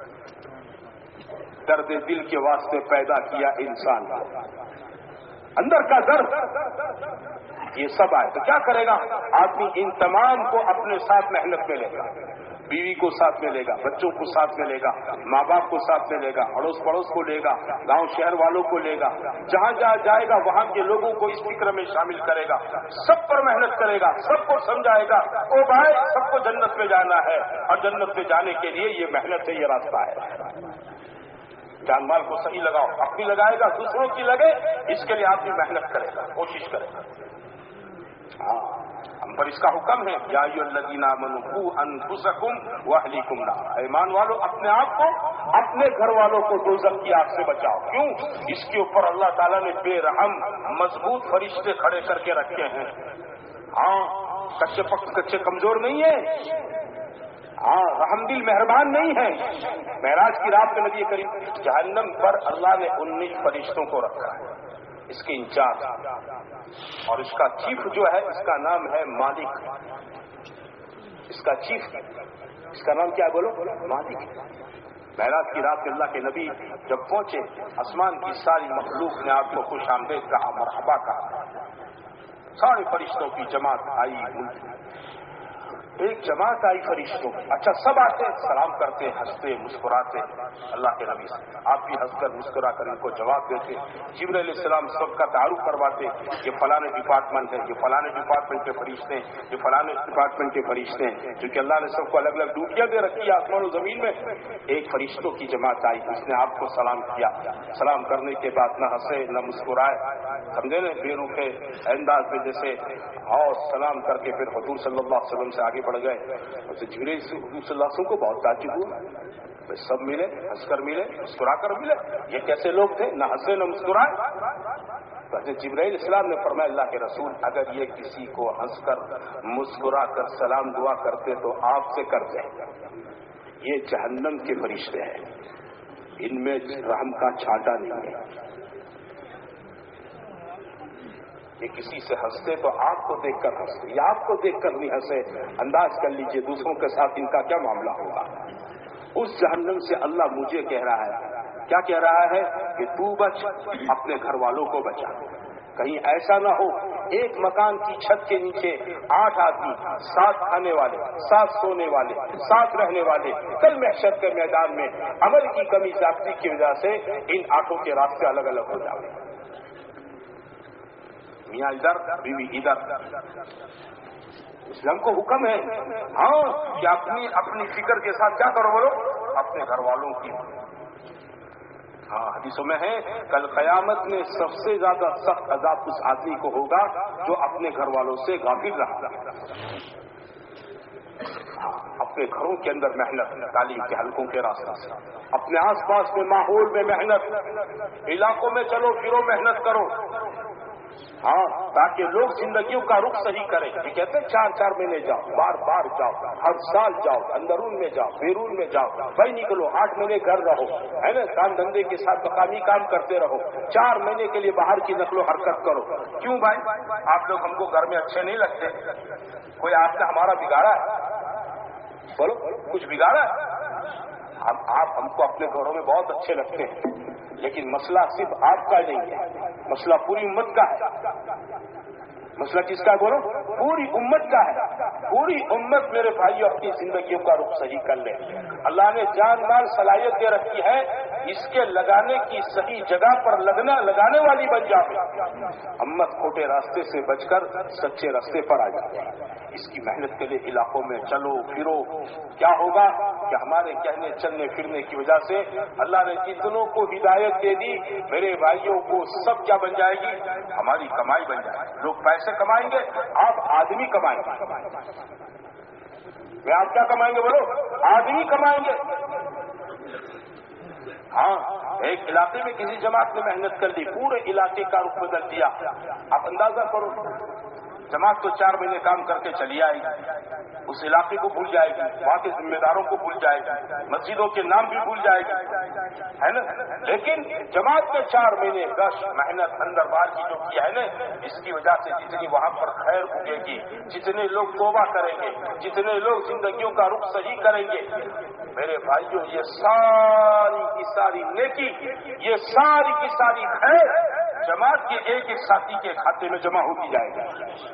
दर्द दिल के वास्ते पैदा किया इंसान, अंदर का दर्द ये सब आए तो क्या करेगा आदमी? इन तमाम को अपने साथ मेहनत में लेगा, बीवी को साथ में लेगा, बच्चों को साथ में लेगा, माँ बाप को साथ में लेगा, अड़ोस पड़ोस को लेगा, गांव शहर वालों को लेगा, जहां जहां जाएगा वहां के लोगों को इस फिक्र में शामिल करेगा, सब पर मेहनत करेगा, सबको समझाएगा। ओ भाई, सबको जन्नत में जाना है और जन्नत में जाने के लिए ये मेहनत है, ये रास्ता है। जान माल को सही लगाओ, अपनी लगाएगा, दूसरों की लगे, इसके लिए आदमी मेहनत करेगा, कोशिश करेगा। हाँ, हम पर इसका हुक्म है, या अय्युहल्लज़ीना आमनू कू अनफुसकुम व अहलीकुम नार, ईमान वालों अपने आप को, अपने घर वालों को दोज़ख की आग से बचाओ। क्यों? इसके ऊपर अल्लाह ताला ने बेरहम मजबूत फरिश्ते खड़े करके रखे हैं। हाँ, कच्चे पक्के, कच्चे कमजोर नहीं है। हाँ, रहमदिल मेहरबान नहीं है। महराज की रात में नबी करीम, जहन्नम पर अल्लाह ने 19 फरिश्तों को रखा है, इसके इंचार्ज, और इसका चीफ जो है इसका नाम है मालिक। इसका चीफ, इसका नाम क्या है बोलो? मालिक। महराज की रात में अल्लाह के नबी जब पहुंचे, आसमान की सारी मखलूक ने आपको खुश आमदेद कहा, मरहबा कहा, सारे फरिश्तों की जमात आई। ایک جماعت آئی فرشتوں، اچھا سب آتے سلام کرتے ہنستے مسکراتے، اللہ کے نبی سے آپ بھی ہنس کر مسکرا کر ان کو جواب دیتے، جبرائیل علیہ السلام سب کا تعارف کرواتے، یہ فلانے ڈپارٹمنٹ ہے، یہ فلانے ڈپارٹمنٹ کے فرشتے ہیں، یہ فلانے ڈپارٹمنٹ کے فرشتے ہیں، کیونکہ اللہ نے سب کو الگ الگ ڈیوٹیاں دے رکھی ہے آسمان و زمین میں۔ ایک فرشتوں کی جماعت آئی، اس نے آپ کو سلام کیا، سلام کرنے کے بعد نہ ہنسے نہ مسکرائے، سمجھے نا، بے روکے انداز میں جیسے اور سلام کر کے پھر حضور صلی اللہ علیہ وسلم سے آگے بڑھ گئے۔ تو جبرائیل سے حضور صلی اللہ علیہ وسلم کو بہت تعجب ہوا، سب ملے، ہنس کر ملے، مسکرا کر ملے، یہ کیسے لوگ تھے، نہ ہنسے نہ مسکرائے؟ تو حضرت جبرائیل السلام نے فرمایا اللہ کے رسول اگر یہ کسی کو ہنس کر مسکرا کر سلام دعا کرتے تو آپ سے کرتے، یہ جہنم کے فرشتے ہیں، ان میں رحم کا چھانٹا نہیں ہے، یہ کسی سے ہنستے تو آپ کو دیکھ کر ہنستے، یا آپ کو دیکھ کر نہیں ہنسے، انداز کر لیجئے دوسروں کے ساتھ ان کا کیا معاملہ ہوگا۔ اس جہنم سے اللہ مجھے کہہ رہا ہے، کیا کہہ رہا ہے کہ تو بچ، اپنے گھر والوں کو بچا، کہیں ایسا نہ ہو ایک مکان کی چھت کے نیچے 8 آدمی، 7 کھانے والے، 7 سونے والے، 7 رہنے والے، کل محشر کے میدان میں عمل کی کمی زیادتی کی وجہ سے ان 8 کے راستے الگ الگ ہو جائیں، میاں ادھر بیوی ادھر۔ اسلام کو حکم ہے ہاں کہ اپنی فکر کے ساتھ کیا کرو بولو، اپنے گھر والوں کی، ہاں حدیثوں میں ہے کل قیامت میں سب سے زیادہ سخت عذاب اس آدمی کو ہوگا جو اپنے گھر والوں سے غافل رہا، اپنے گھروں کے اندر محنت، تعلیم کے حلقوں کے راستے سے، اپنے آس پاس میں ماحول میں محنت، علاقوں میں چلو پھرو محنت کرو، ہاں تاکہ لوگ زندگیوں کا رخ صحیح کریں۔ یہ کہتے ہیں 4 مہینے جاؤ، بار بار جاؤ، ہر سال جاؤ، اندرون میں جاؤ، بیرون میں جاؤ، بھائی نکلو، 8 مہینے گھر رہو، ہے نا، کام دھندے کے ساتھ مقامی کام کرتے رہو، 4 مہینے کے لیے باہر کی نقل و حرکت کرو۔ کیوں بھائی آپ لوگ ہم کو گھر میں اچھے نہیں لگتے؟ کوئی آپ نے ہمارا بگاڑا ہے؟ بولو کچھ بگاڑا ہے؟ آپ ہم کو اپنے گھروں میں بہت اچھے لگتے ہیں، لیکن مسئلہ صرف آپ کا نہیں ہے، مسئلہ پوری امت کا ہے۔ مسئلہ کس کا ہے بولو؟ پوری امت کا ہے۔ پوری امت میرے بھائیوں اپنی زندگیوں کا رخ صحیح کر لے۔ اللہ نے جان مال صلاحیت دے رکھی ہے، اس کے لگانے کی صحیح جگہ پر لگانے والی بن جاؤ، امت کھوٹے راستے سے بچ کر سچے راستے پر آ جائے۔ اس کی محنت کے لیے علاقوں میں چلو پھرو، کیا ہوگا کہ ہمارے کہنے چلنے پھرنے کی وجہ سے اللہ نے جتنوں کو ہدایت دے دی میرے بھائیوں کو سب کیا بن جائے گی، ہماری کمائی بن جائے گی۔ لوگ پیسے کمائیں گے، آپ آدمی کمائیں گے۔ میں آپ کیا کمائیں گے بولو؟ آدمی کمائیں گے۔ ہاں ایک علاقے میں کسی جماعت نے محنت کر دی، پورے علاقے کا رخ بدل دیا۔ آپ اندازہ کرو، جماعت تو 4 مہینے کام کر کے چلی آئی، اس علاقے کو بھول جائے گی، وہاں کے ذمہ داروں کو بھول جائے گی، مسجدوں کے نام بھی بھول جائے گی، ہے نا۔ لیکن جماعت میں 4 مہینے گشت محنت اندر باہر کی جو کیا ہے نا، اس کی وجہ سے جتنی وہاں پر خیر اگے گی، جتنے لوگ توبہ کریں گے، جتنے لوگ زندگیوں کا رخ صحیح کریں گے، میرے بھائیوں یہ ساری کی ساری نیکی، یہ ساری کی ساری خیر جماعت کے ایک ایک ساتھی کے کھاتے میں جمع ہوتی جائے گی،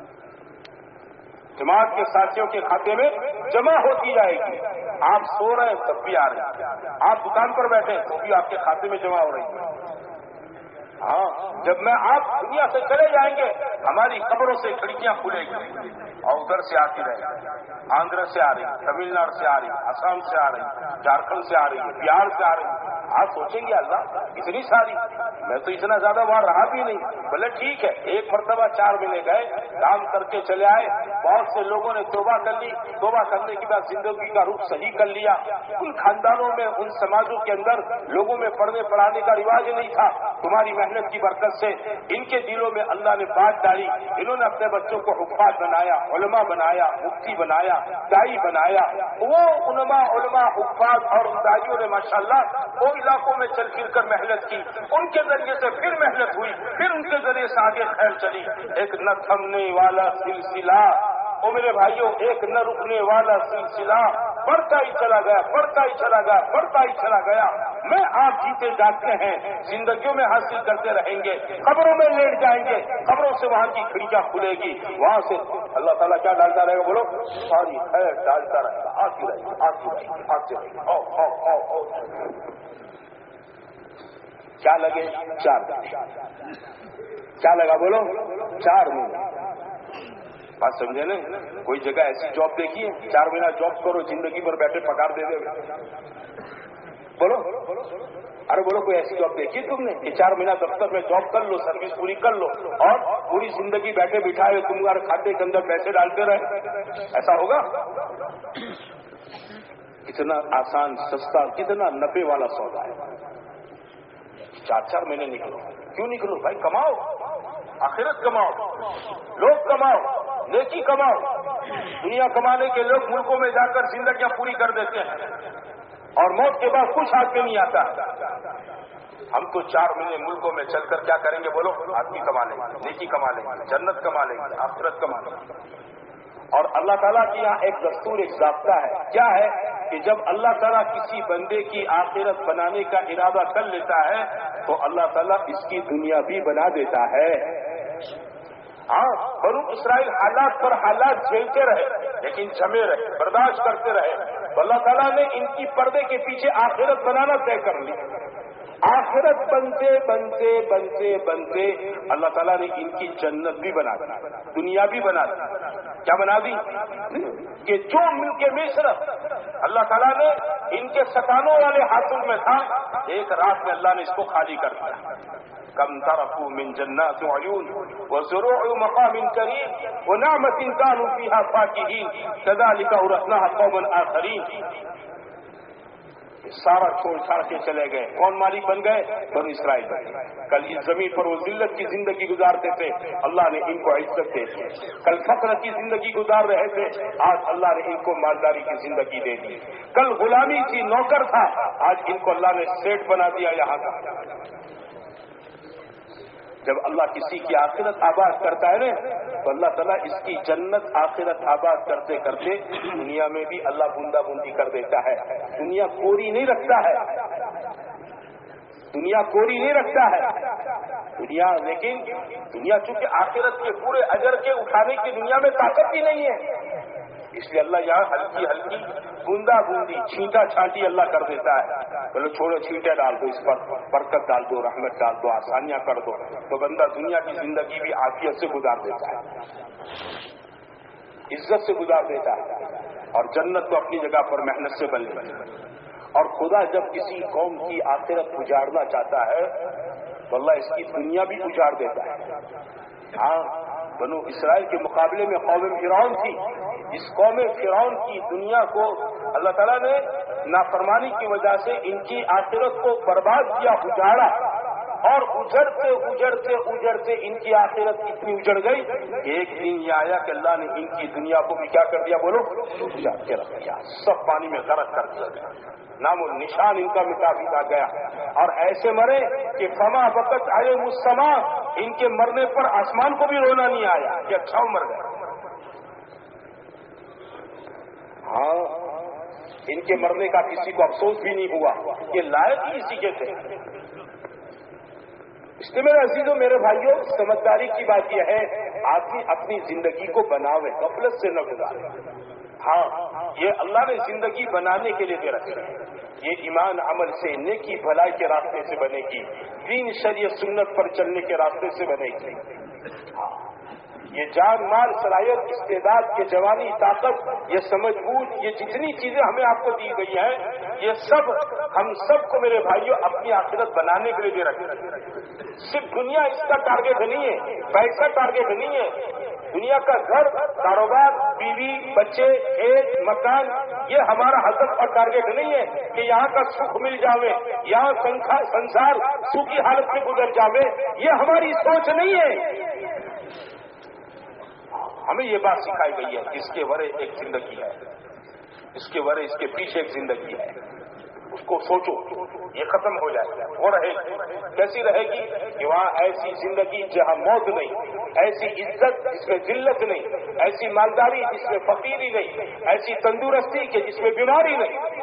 جماعت کے ساتھیوں کے کھاتے میں جمع ہوتی جائے گی۔ آپ سو رہے ہیں تب بھی آ رہے ہیں، آپ دکان پر بیٹھے ہیں تو بھی آپ کے کھاتے میں جمع ہو رہی ہے۔ ہاں جب آپ دنیا سے چلے جائیں گے ہماری قبروں سے کھڑکیاں کھلے گی اور ادھر سے آتی رہے گی، آندھرا سے آ رہی ہے، تمل ناڈو سے آ رہی ہے، آسام سے آ رہی ہے، جھارکھنڈ سے آ رہی ہے، بہار سے آ رہی ہے۔ آپ سوچیں گے اللہ اتنی ساری، میں تو اتنا زیادہ وہاں رہا بھی نہیں۔ بولے ٹھیک ہے، ایک مرتبہ 4 مہینے گئے، کام کر کے چلے آئے، بہت سے لوگوں نے توبہ کر لی، توبہ کرنے کے بعد زندگی کا رخ صحیح کر لیا۔ ان خاندانوں میں، ان سماجوں کے اندر لوگوں میں پڑھنے پڑھانے کا رواج نہیں تھا، تمہاری محنت کی برکت سے ان کے دلوں میں اللہ نے بات ڈالی، انہوں نے اپنے بچوں کو حفاظ بنایا، علماء بنایا، مفتی بنایا، دائی بنایا۔ وہ علماء حفاظ اور دائیوں نے ماشاءاللہ وہ علاقوں میں چل پھر کر محنت کی، ان کے ذریعے سے پھر محنت ہوئی، پھر ان کے ذریعے سے آگے خیر چلی۔ ایک نہ تھمنے والا سلسلہ، او میرے بھائیوں، ایک نہ رکنے والا سلسلہ، بڑھتا ہی چلا گیا، بڑھتا ہی چلا گیا، بڑھتا ہی چلا گیا۔ میں آپ جیتے جاگتے ہیں، زندگیوں میں حاصل کرتے رہیں گے، قبروں میں لیٹ جائیں گے، قبروں سے وہاں کی کھڑکیاں کھلے گی، وہاں سے اللہ تعالیٰ کیا ڈالتا رہے گا؟ بولو، ساری خیر ڈالتا رہے گا، آتی رہے گی، آتی رہے گی، آتی رہے گی۔ آؤ آؤ آؤ آؤ۔ کیا لگے؟ 4 مہینے۔ کیا لگا؟ بولو، 4 مہینے۔ بات سمجھے نا؟ کوئی جگہ ایسی جاب دیکھیے 4 مہینہ جاب کرو، زندگی پر بیٹھے پگار دے دے۔ بولو، ارے بولو، کوئی ایسی جاب دیکھی تم نے کہ 4 مہینہ دفتر میں جاب کر لو، سروس پوری کر لو اور پوری زندگی بیٹھے بٹھائے تمہارے کھاتے کے اندر پیسے ڈالتے رہے؟ ایسا ہوگا؟ کتنا آسان، سستا، کتنا نفع والا سودا ہے۔ 4 مہینے نکلو۔ کیوں نکلو بھائی؟ کماؤ، آخرت کماؤ، لوگ کماؤ، نیکی کماؤ۔ دنیا کمانے کے لوگ ملکوں میں جا کر زندگیاں پوری کر دیتے ہیں اور موت کے بعد کچھ ہاتھ میں نہیں آتا۔ ہم تو 4 مہینے ملکوں میں چل کر کیا کریں گے؟ بولو، آدمی کما لیں گے، نیکی کما لیں گے، جنت کما لیں گے، آخرت کما لیں گے۔ اور اللہ تعالیٰ کی یہاں ایک دستور، ایک ضابطہ ہے۔ کیا ہے؟ کہ جب اللہ تعالیٰ کسی بندے کی آخرت بنانے کا ارادہ کر لیتا ہے تو اللہ تعالیٰ اس کی دنیا بھی بنا دیتا ہے۔ ہاں، بنو اسرائیل حالات پر حالات جھیلتے رہے لیکن جمے رہے، برداشت کرتے رہے، تو اللہ تعالیٰ نے ان کی پردے کے پیچھے آخرت بنانا طے کر لی۔ آخرت بنتے بنتے بنتے بنتے اللہ تعالیٰ نے ان کی جنت بھی بنا دی، دنیا بھی بنا دی۔ کیا بنا دی؟ کہ جو ملک مصر اللہ تعالیٰ نے ان کے ستانوں والے ہاتھوں میں تھا، ایک رات میں اللہ نے اس کو خالی کر دیا۔ کم ترکوا من جنات وعیون وزروع مقام کریم ونعمت كانوا فيها فاكهين كذلك اورثناها قوما آخرین۔ سارا چھوڑ چھاڑ کے چلے گئے۔ کون مالک بن گئے؟ بنو اسرائیل بن گئے۔ کل اس زمین پر وہ ذلت کی زندگی گزارتے تھے، اللہ نے ان کو عزت دے دی۔ کل فقر کی زندگی گزار رہے تھے، آج اللہ نے ان کو مالداری کی زندگی دے دی۔ کل غلامی کی نوکر تھا، آج ان کو اللہ نے سیٹ بنا دیا یہاں کا۔ جب اللہ کسی کی آخرت آباد کرتا ہے نا تو اللہ تعالیٰ اس کی جنت آخرت آباد کرتے کرتے دنیا میں بھی اللہ بوندا بوندی کر دیتا ہے۔ دنیا کوری نہیں رکھتا ہے، دنیا کوری نہیں رکھتا ہے لیکن دنیا چونکہ آخرت کے پورے اجر کے اٹھانے کی دنیا میں طاقت ہی نہیں ہے، اس لیے اللہ یہاں ہلکی ہلکی بوندا بوندی چھینٹا چھانٹی اللہ کر دیتا ہے۔ بولو چھوڑو، چھینٹے ڈال دو، اس پر برکت ڈال دو، رحمت ڈال دو، آسانیاں کر دو، تو بندہ دنیا کی زندگی بھی عافیت سے گزار دیتا ہے، عزت سے گزار دیتا ہے، اور جنت تو اپنی جگہ پر محنت سے بن لیتی ہے۔ اور خدا جب کسی قوم کی آخرت اجاڑنا چاہتا ہے تو اللہ اس کی دنیا بھی اجاڑ دیتا ہے۔ ہاں، بنو اسرائیل کے مقابلے میں قوم فرعون تھی، اس قوم فرعون کی دنیا کو اللہ تعالیٰ نے نافرمانی کی وجہ سے ان کی آخرت کو برباد کیا، اجاڑا، اور اجڑتے اجڑتے اجڑتے ان کی آخرت اتنی اجڑ گئی کہ ایک دن یہ آیا کہ اللہ نے ان کی دنیا کو بھی کیا کر دیا؟ بولو، اجاڑ کے رکھ دیا، سب پانی میں غرق کر دیا گیا، نام و نشان ان کا مٹا دیا گیا، اور ایسے مرے کہ فما بقت علیہم السماء، ان کے مرنے پر آسمان کو بھی رونا نہیں آیا کہ اچھا مر گئے۔ ہاں، ان کے مرنے کا کسی کو افسوس بھی نہیں ہوا، یہ لائق ہی اسی کے تھے۔ اس لیے میرے عزیزوں، میرے بھائیوں، سمجھداری کی بات یہ ہے آدمی اپنی زندگی کو بناوے، غفلت سے نہ گزارے۔ ہاں، یہ اللہ نے زندگی بنانے کے لیے دے رکھے ہیں، یہ ایمان عمل سے، نیکی بھلائی کے راستے سے بنے گی، دین شریعت سنت پر چلنے کے راستے سے بنے گی۔ ہاں، یہ جان مال صلاحیت استعداد کے جوانی طاقت، یہ سمجھ بوجھ، یہ جتنی چیزیں ہمیں آپ کو دی گئی ہیں، یہ سب ہم سب کو میرے بھائیوں اپنی آخرت بنانے کے لیے دے رکھے ہیں۔ صرف دنیا اس کا ٹارگیٹ نہیں ہے، پیسہ ٹارگیٹ نہیں ہے، دنیا کا گھر، کاروبار، بیوی، بچے، کھیت، مکان، یہ ہمارا ہدف اور ٹارگیٹ نہیں ہے کہ یہاں کا سکھ مل جاوے، یہاں سنسار سکھ کی حالت میں گزر جاوے، یہ ہماری سوچ نہیں ہے۔ ہمیں یہ بات سکھائی گئی ہے، اس کے ورے ایک زندگی ہے، اس کے ورے اس کے پیچھے ایک زندگی ہے۔ اس کو سوچو، یہ ختم ہو جائے، وہ رہے گی کیسی رہے گی کہ وہاں ایسی زندگی جہاں موت نہیں، ایسی عزت جس میں ذلت نہیں، ایسی مالداری جس میں فقیری نہیں، ایسی تندرستی کہ جس میں بیماری نہیں۔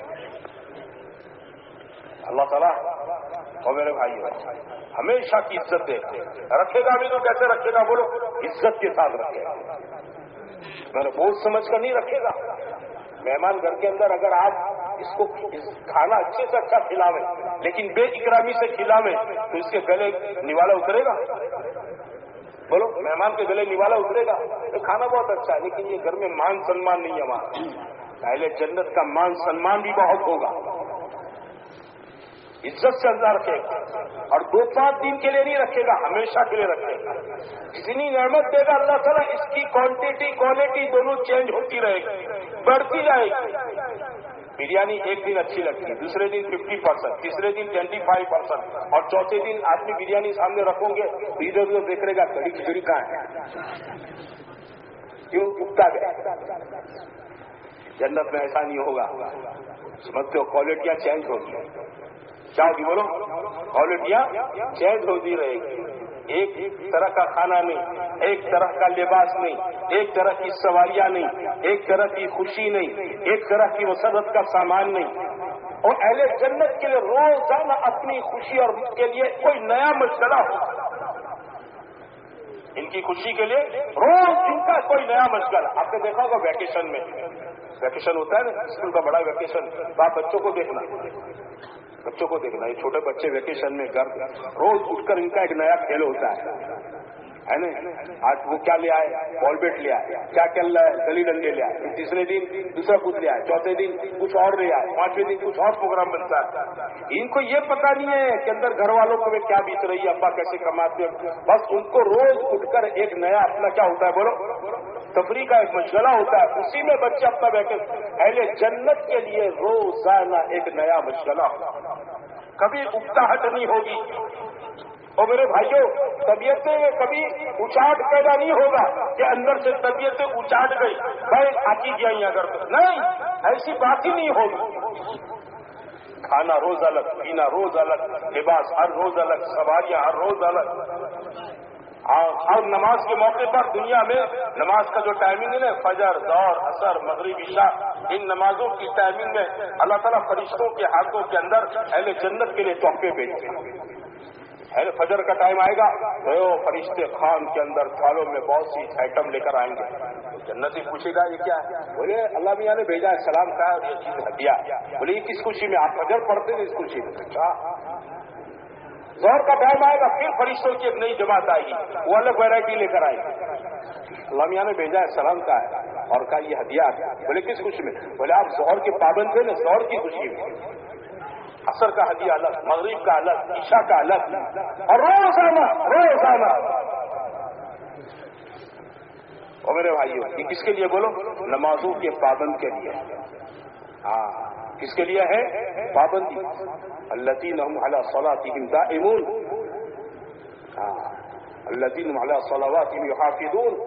اللہ تعالیٰ اور میرے بھائی ہمیشہ کی عزت دے رکھے گا بھی تو کیسے رکھے گا بولو؟ عزت کے ساتھ رکھے گا، میں نے بوجھ سمجھ کر نہیں رکھے گا۔ مہمان گھر کے اندر اگر آپ اس کو کھانا اچھے سے اچھا کھلاویں لیکن بے اکرامی سے کھلاویں تو اس کے گلے نوالا اترے گا؟ بولو، مہمان کے گلے نوالا اترے گا؟ تو کھانا بہت اچھا ہے لیکن یہ گھر میں مان سنمان نہیں ہے ہمارا۔ پہلے جنت کا مان سنمان بھی بہت ہوگا، عزت سے اللہ رکھے گا، اور 2-5 دن کے لیے نہیں رکھے گا، ہمیشہ کے لیے رکھے گا۔ جتنی نعمت دے گا اللہ تعالیٰ اس کی کوانٹٹی کوالٹی دونوں چینج ہوتی رہے گی، بڑھتی جائے گی۔ بریانی ایک دن اچھی لگتی ہے، دوسرے دن 50%، تیسرے دن 25%، اور چوتھے دن آدمی بریانی سامنے رکھو گے تو ادھر ادھر دیکھ رہے گا کڑی کھچڑی کہاں ہے، کیوں اگتا گیا۔ جنت میں ایسا نہیں ہوگا، سمجھتے ہو؟ کوالٹیاں چینج ہوگی، کیا ہوگی بولو؟ کوالٹیاں چینج ہوتی رہے گی، ایک طرح کا کھانا نہیں، ایک طرح کا لباس نہیں، ایک طرح کی سواریاں نہیں، ایک طرح کی خوشی نہیں، ایک طرح کی مسرت کا سامان نہیں۔ اور اہل جنت کے لیے روزانہ اپنی خوشی اور کے لیے کوئی نیا مشغلہ ہو، ان کی خوشی کے لیے روز ان کا کوئی نیا مشغلہ۔ آپ نے دیکھا ہوگا ویکیشن میں، ویکیشن ہوتا ہے نا اسکول کا بڑا ویکیشن، تو آپ بچوں کو دیکھنا، یہ چھوٹے بچے ویکیشن میں گھر روز اٹھ کر ان کا ایک نیا کھیل ہوتا ہے نا؟ آج وہ کیا لے آئے؟ بال بیٹ لے آئے، کیا کھیل رہا ہے؟ گلی ڈنڈے لے آئے، تیسرے دن دوسرا کچھ لے آئے، چوتھے دن کچھ اور لے آئے، پانچویں دن کچھ اور پروگرام بنتا ہے۔ ان کو یہ پتا نہیں ہے کہ اندر گھر والوں کو کیا بیت رہی ہے، ابا کیسے کماتے ہیں، بس ان کو روز اٹھ کر ایک نیا اپنا کیا ہوتا ہے بولو؟ تفریح کا ایک مشغلہ ہوتا ہے، اسی میں بچے اپنا بیٹھے۔ اہل جنت کے لیے روزانہ ایک نیا مشغلہ ہوگا، کبھی اکتاہٹ نہیں ہوگی۔ اور میرے بھائیوں، طبیعتیں کبھی اچاٹ پیدا نہیں ہوگا کہ اندر سے طبیعتیں اچاٹ گئی، بھائی آتی گئی اگر نہیں، ایسی بات ہی نہیں ہوگی۔ کھانا روز الگ، پینا روز الگ، لباس ہر روز الگ، سواریاں ہر روز الگ۔ اور نماز کے موقع پر دنیا میں نماز کا جو ٹائمنگ ہے نا، فجر، ظہر، عصر، مغرب، عشاء، ان نمازوں کی ٹائمنگ میں اللہ تعالیٰ فرشتوں کے ہاتھوں کے اندر اہل جنت کے لیے تحفے بھیجتے ہیں۔ فجر کا ٹائم آئے گا تو فرشتے خان کے اندر تھالوں میں بہت سی آئٹم لے کر آئیں گے، جنتی پوچھے گا یہ کیا ہے؟ بولے اللہ میاں نے بھیجا ہے، سلام کہا اور یہ چیز ہدیہ۔ بولے یہ کس خوشی میں؟ آپ فجر پڑھتے ہیں اس خوشی میں؟ اچھا۔ ظہر کا ٹائم آئے گا، پھر فرشتوں کی ایک نئی جماعت آئے گی، وہ الگ ویرائٹی لے کر آئے گی، اللہ میاں نے بھیجا ہے، سلام کا ہے اور کہا یہ ہدیہ ہے۔ بولے کس خوشی میں؟ بولے آپ ظہر کے پابند تھے نا، ظہر کی خوشی میں۔ عصر کا ہدیہ الگ، مغرب کا الگ، عشاء کا الگ، اور روزانہ اور میرے بھائیوں یہ کس کے لیے بولو؟ نمازوں کے پابند کے لیے۔ ہاں، کس کے لیے ہے پابندی؟ الذین هم علی صلاتهم دائمون، الذین هم علی صلواتهم یحافظون،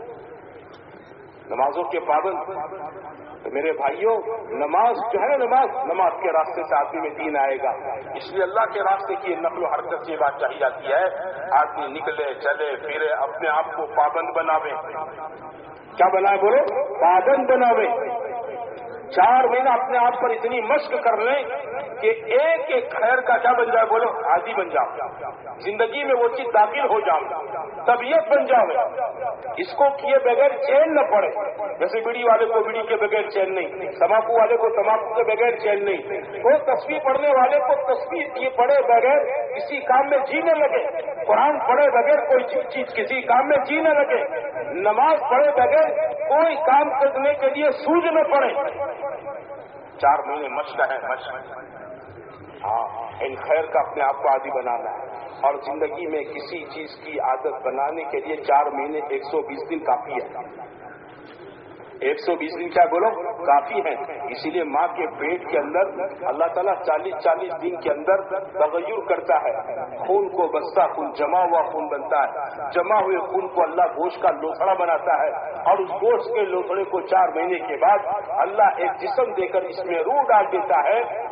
نمازوں کے پابند۔ تو میرے بھائیوں نماز جو ہے نماز کے راستے سے آدمی میں دین آئے گا، اس لیے اللہ کے راستے کی نقل و حرکت سے بات چاہی جاتی ہے، آدمی نکلے چلے پھرے اپنے آپ کو پابند بناوے۔ کیا بنائے بولو؟ پابند بناوے۔ 4 مہینہ اپنے آپ پر اتنی مشق کر لیں کہ ایک ایک خیر کا کیا بن جائے بولو؟ عادی بن جاؤ، زندگی میں وہ چیز داخل ہو جاؤ، طبیعت بن جاؤ، اس کو کیے بغیر چین نہ پڑے۔ جیسے بیڑی والے کو بیڑی کے بغیر چین نہیں، تمباکو والے کو تمباکو کے بغیر چین نہیں، تو تسبیح پڑھنے والے کو تسبیح یہ پڑھے بغیر کسی کام میں جی نہ لگے، قرآن پڑھے بغیر کوئی چیز کسی کام میں جی نہ لگے، نماز پڑھے بغیر کوئی کام کرنے کے لیے سوج نہ پڑے۔ 4 مہینے مشق ہے، مشق۔ ہاں، ان خیر کا اپنے آپ کو عادی بنانا ہے، اور زندگی میں کسی چیز کی عادت بنانے کے لیے 4 مہینے 120 دن کافی ہے۔ 120 دن کیا بولو؟ کافی ہے۔ اسی لیے ماں کے پیٹ کے اندر اللہ تعالیٰ 40 دن کے اندر تغیر کرتا ہے، خون کو بستا خون، جمع ہوا خون بنتا ہے، جمع ہوئے خون کو اللہ گوشت کا لوتھڑا بناتا ہے، اور اس گوشت کے لوتھڑے کو 4 مہینے کے بعد اللہ ایک جسم دے کر اس میں روح ڈال دیتا ہے،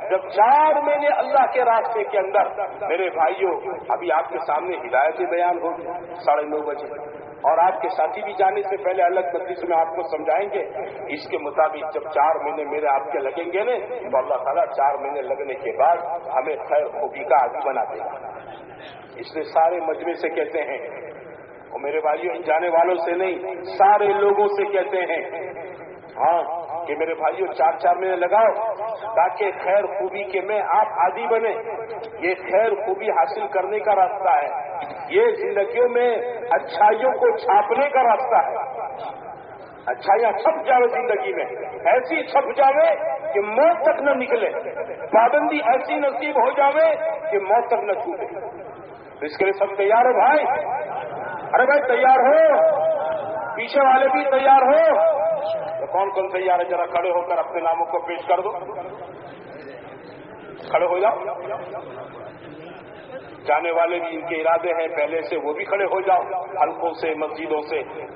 جب 4 مہینے اللہ کے راستے کے اندر میرے بھائیوں ابھی آپ کے سامنے ہدایت بیان ہوگی 9:30 بجے، اور آپ کے ساتھی بھی جانے سے پہلے الگ مجلس میں آپ کو سمجھائیں گے. اس کے مطابق جب 4 مہینے میرے آپ کے لگیں گے نا تو اللہ تعالیٰ 4 مہینے لگنے کے بعد ہمیں خیر خوبی کا عادی بنا دے گا. اس لیے سارے مجمع سے کہتے ہیں، اور میرے بھائیوں ان جانے والوں سے نہیں، سارے لوگوں سے کہتے ہیں ہاں کہ میرے بھائیوں 4 مہینے لگاؤ تاکہ خیر خوبی کے میں آپ عادی بنے. یہ خیر خوبی حاصل کرنے کا راستہ ہے، یہ زندگیوں میں اچھائیوں کو چھاپنے کا راستہ ہے. اچھائیاں چھپ جاوے زندگی میں، ایسی چھپ جاوے کہ موت تک نہ نکلے، پابندی ایسی نصیب ہو جاوے کہ موت تک نہ چھوٹے. اس کے لیے سب تیار ہو بھائی؟ ارے بھائی تیار ہو؟ پیچھے والے بھی تیار ہو؟ تو کون کون تیار ہے ذرا کھڑے ہو کر اپنے ناموں کو پیش کر دو. کھڑے ہو جاؤ. جانے والے بھی ان کے ارادے ہیں پہلے سے، وہ بھی کھڑے ہو جاؤ حلقوں سے مسجدوں سے.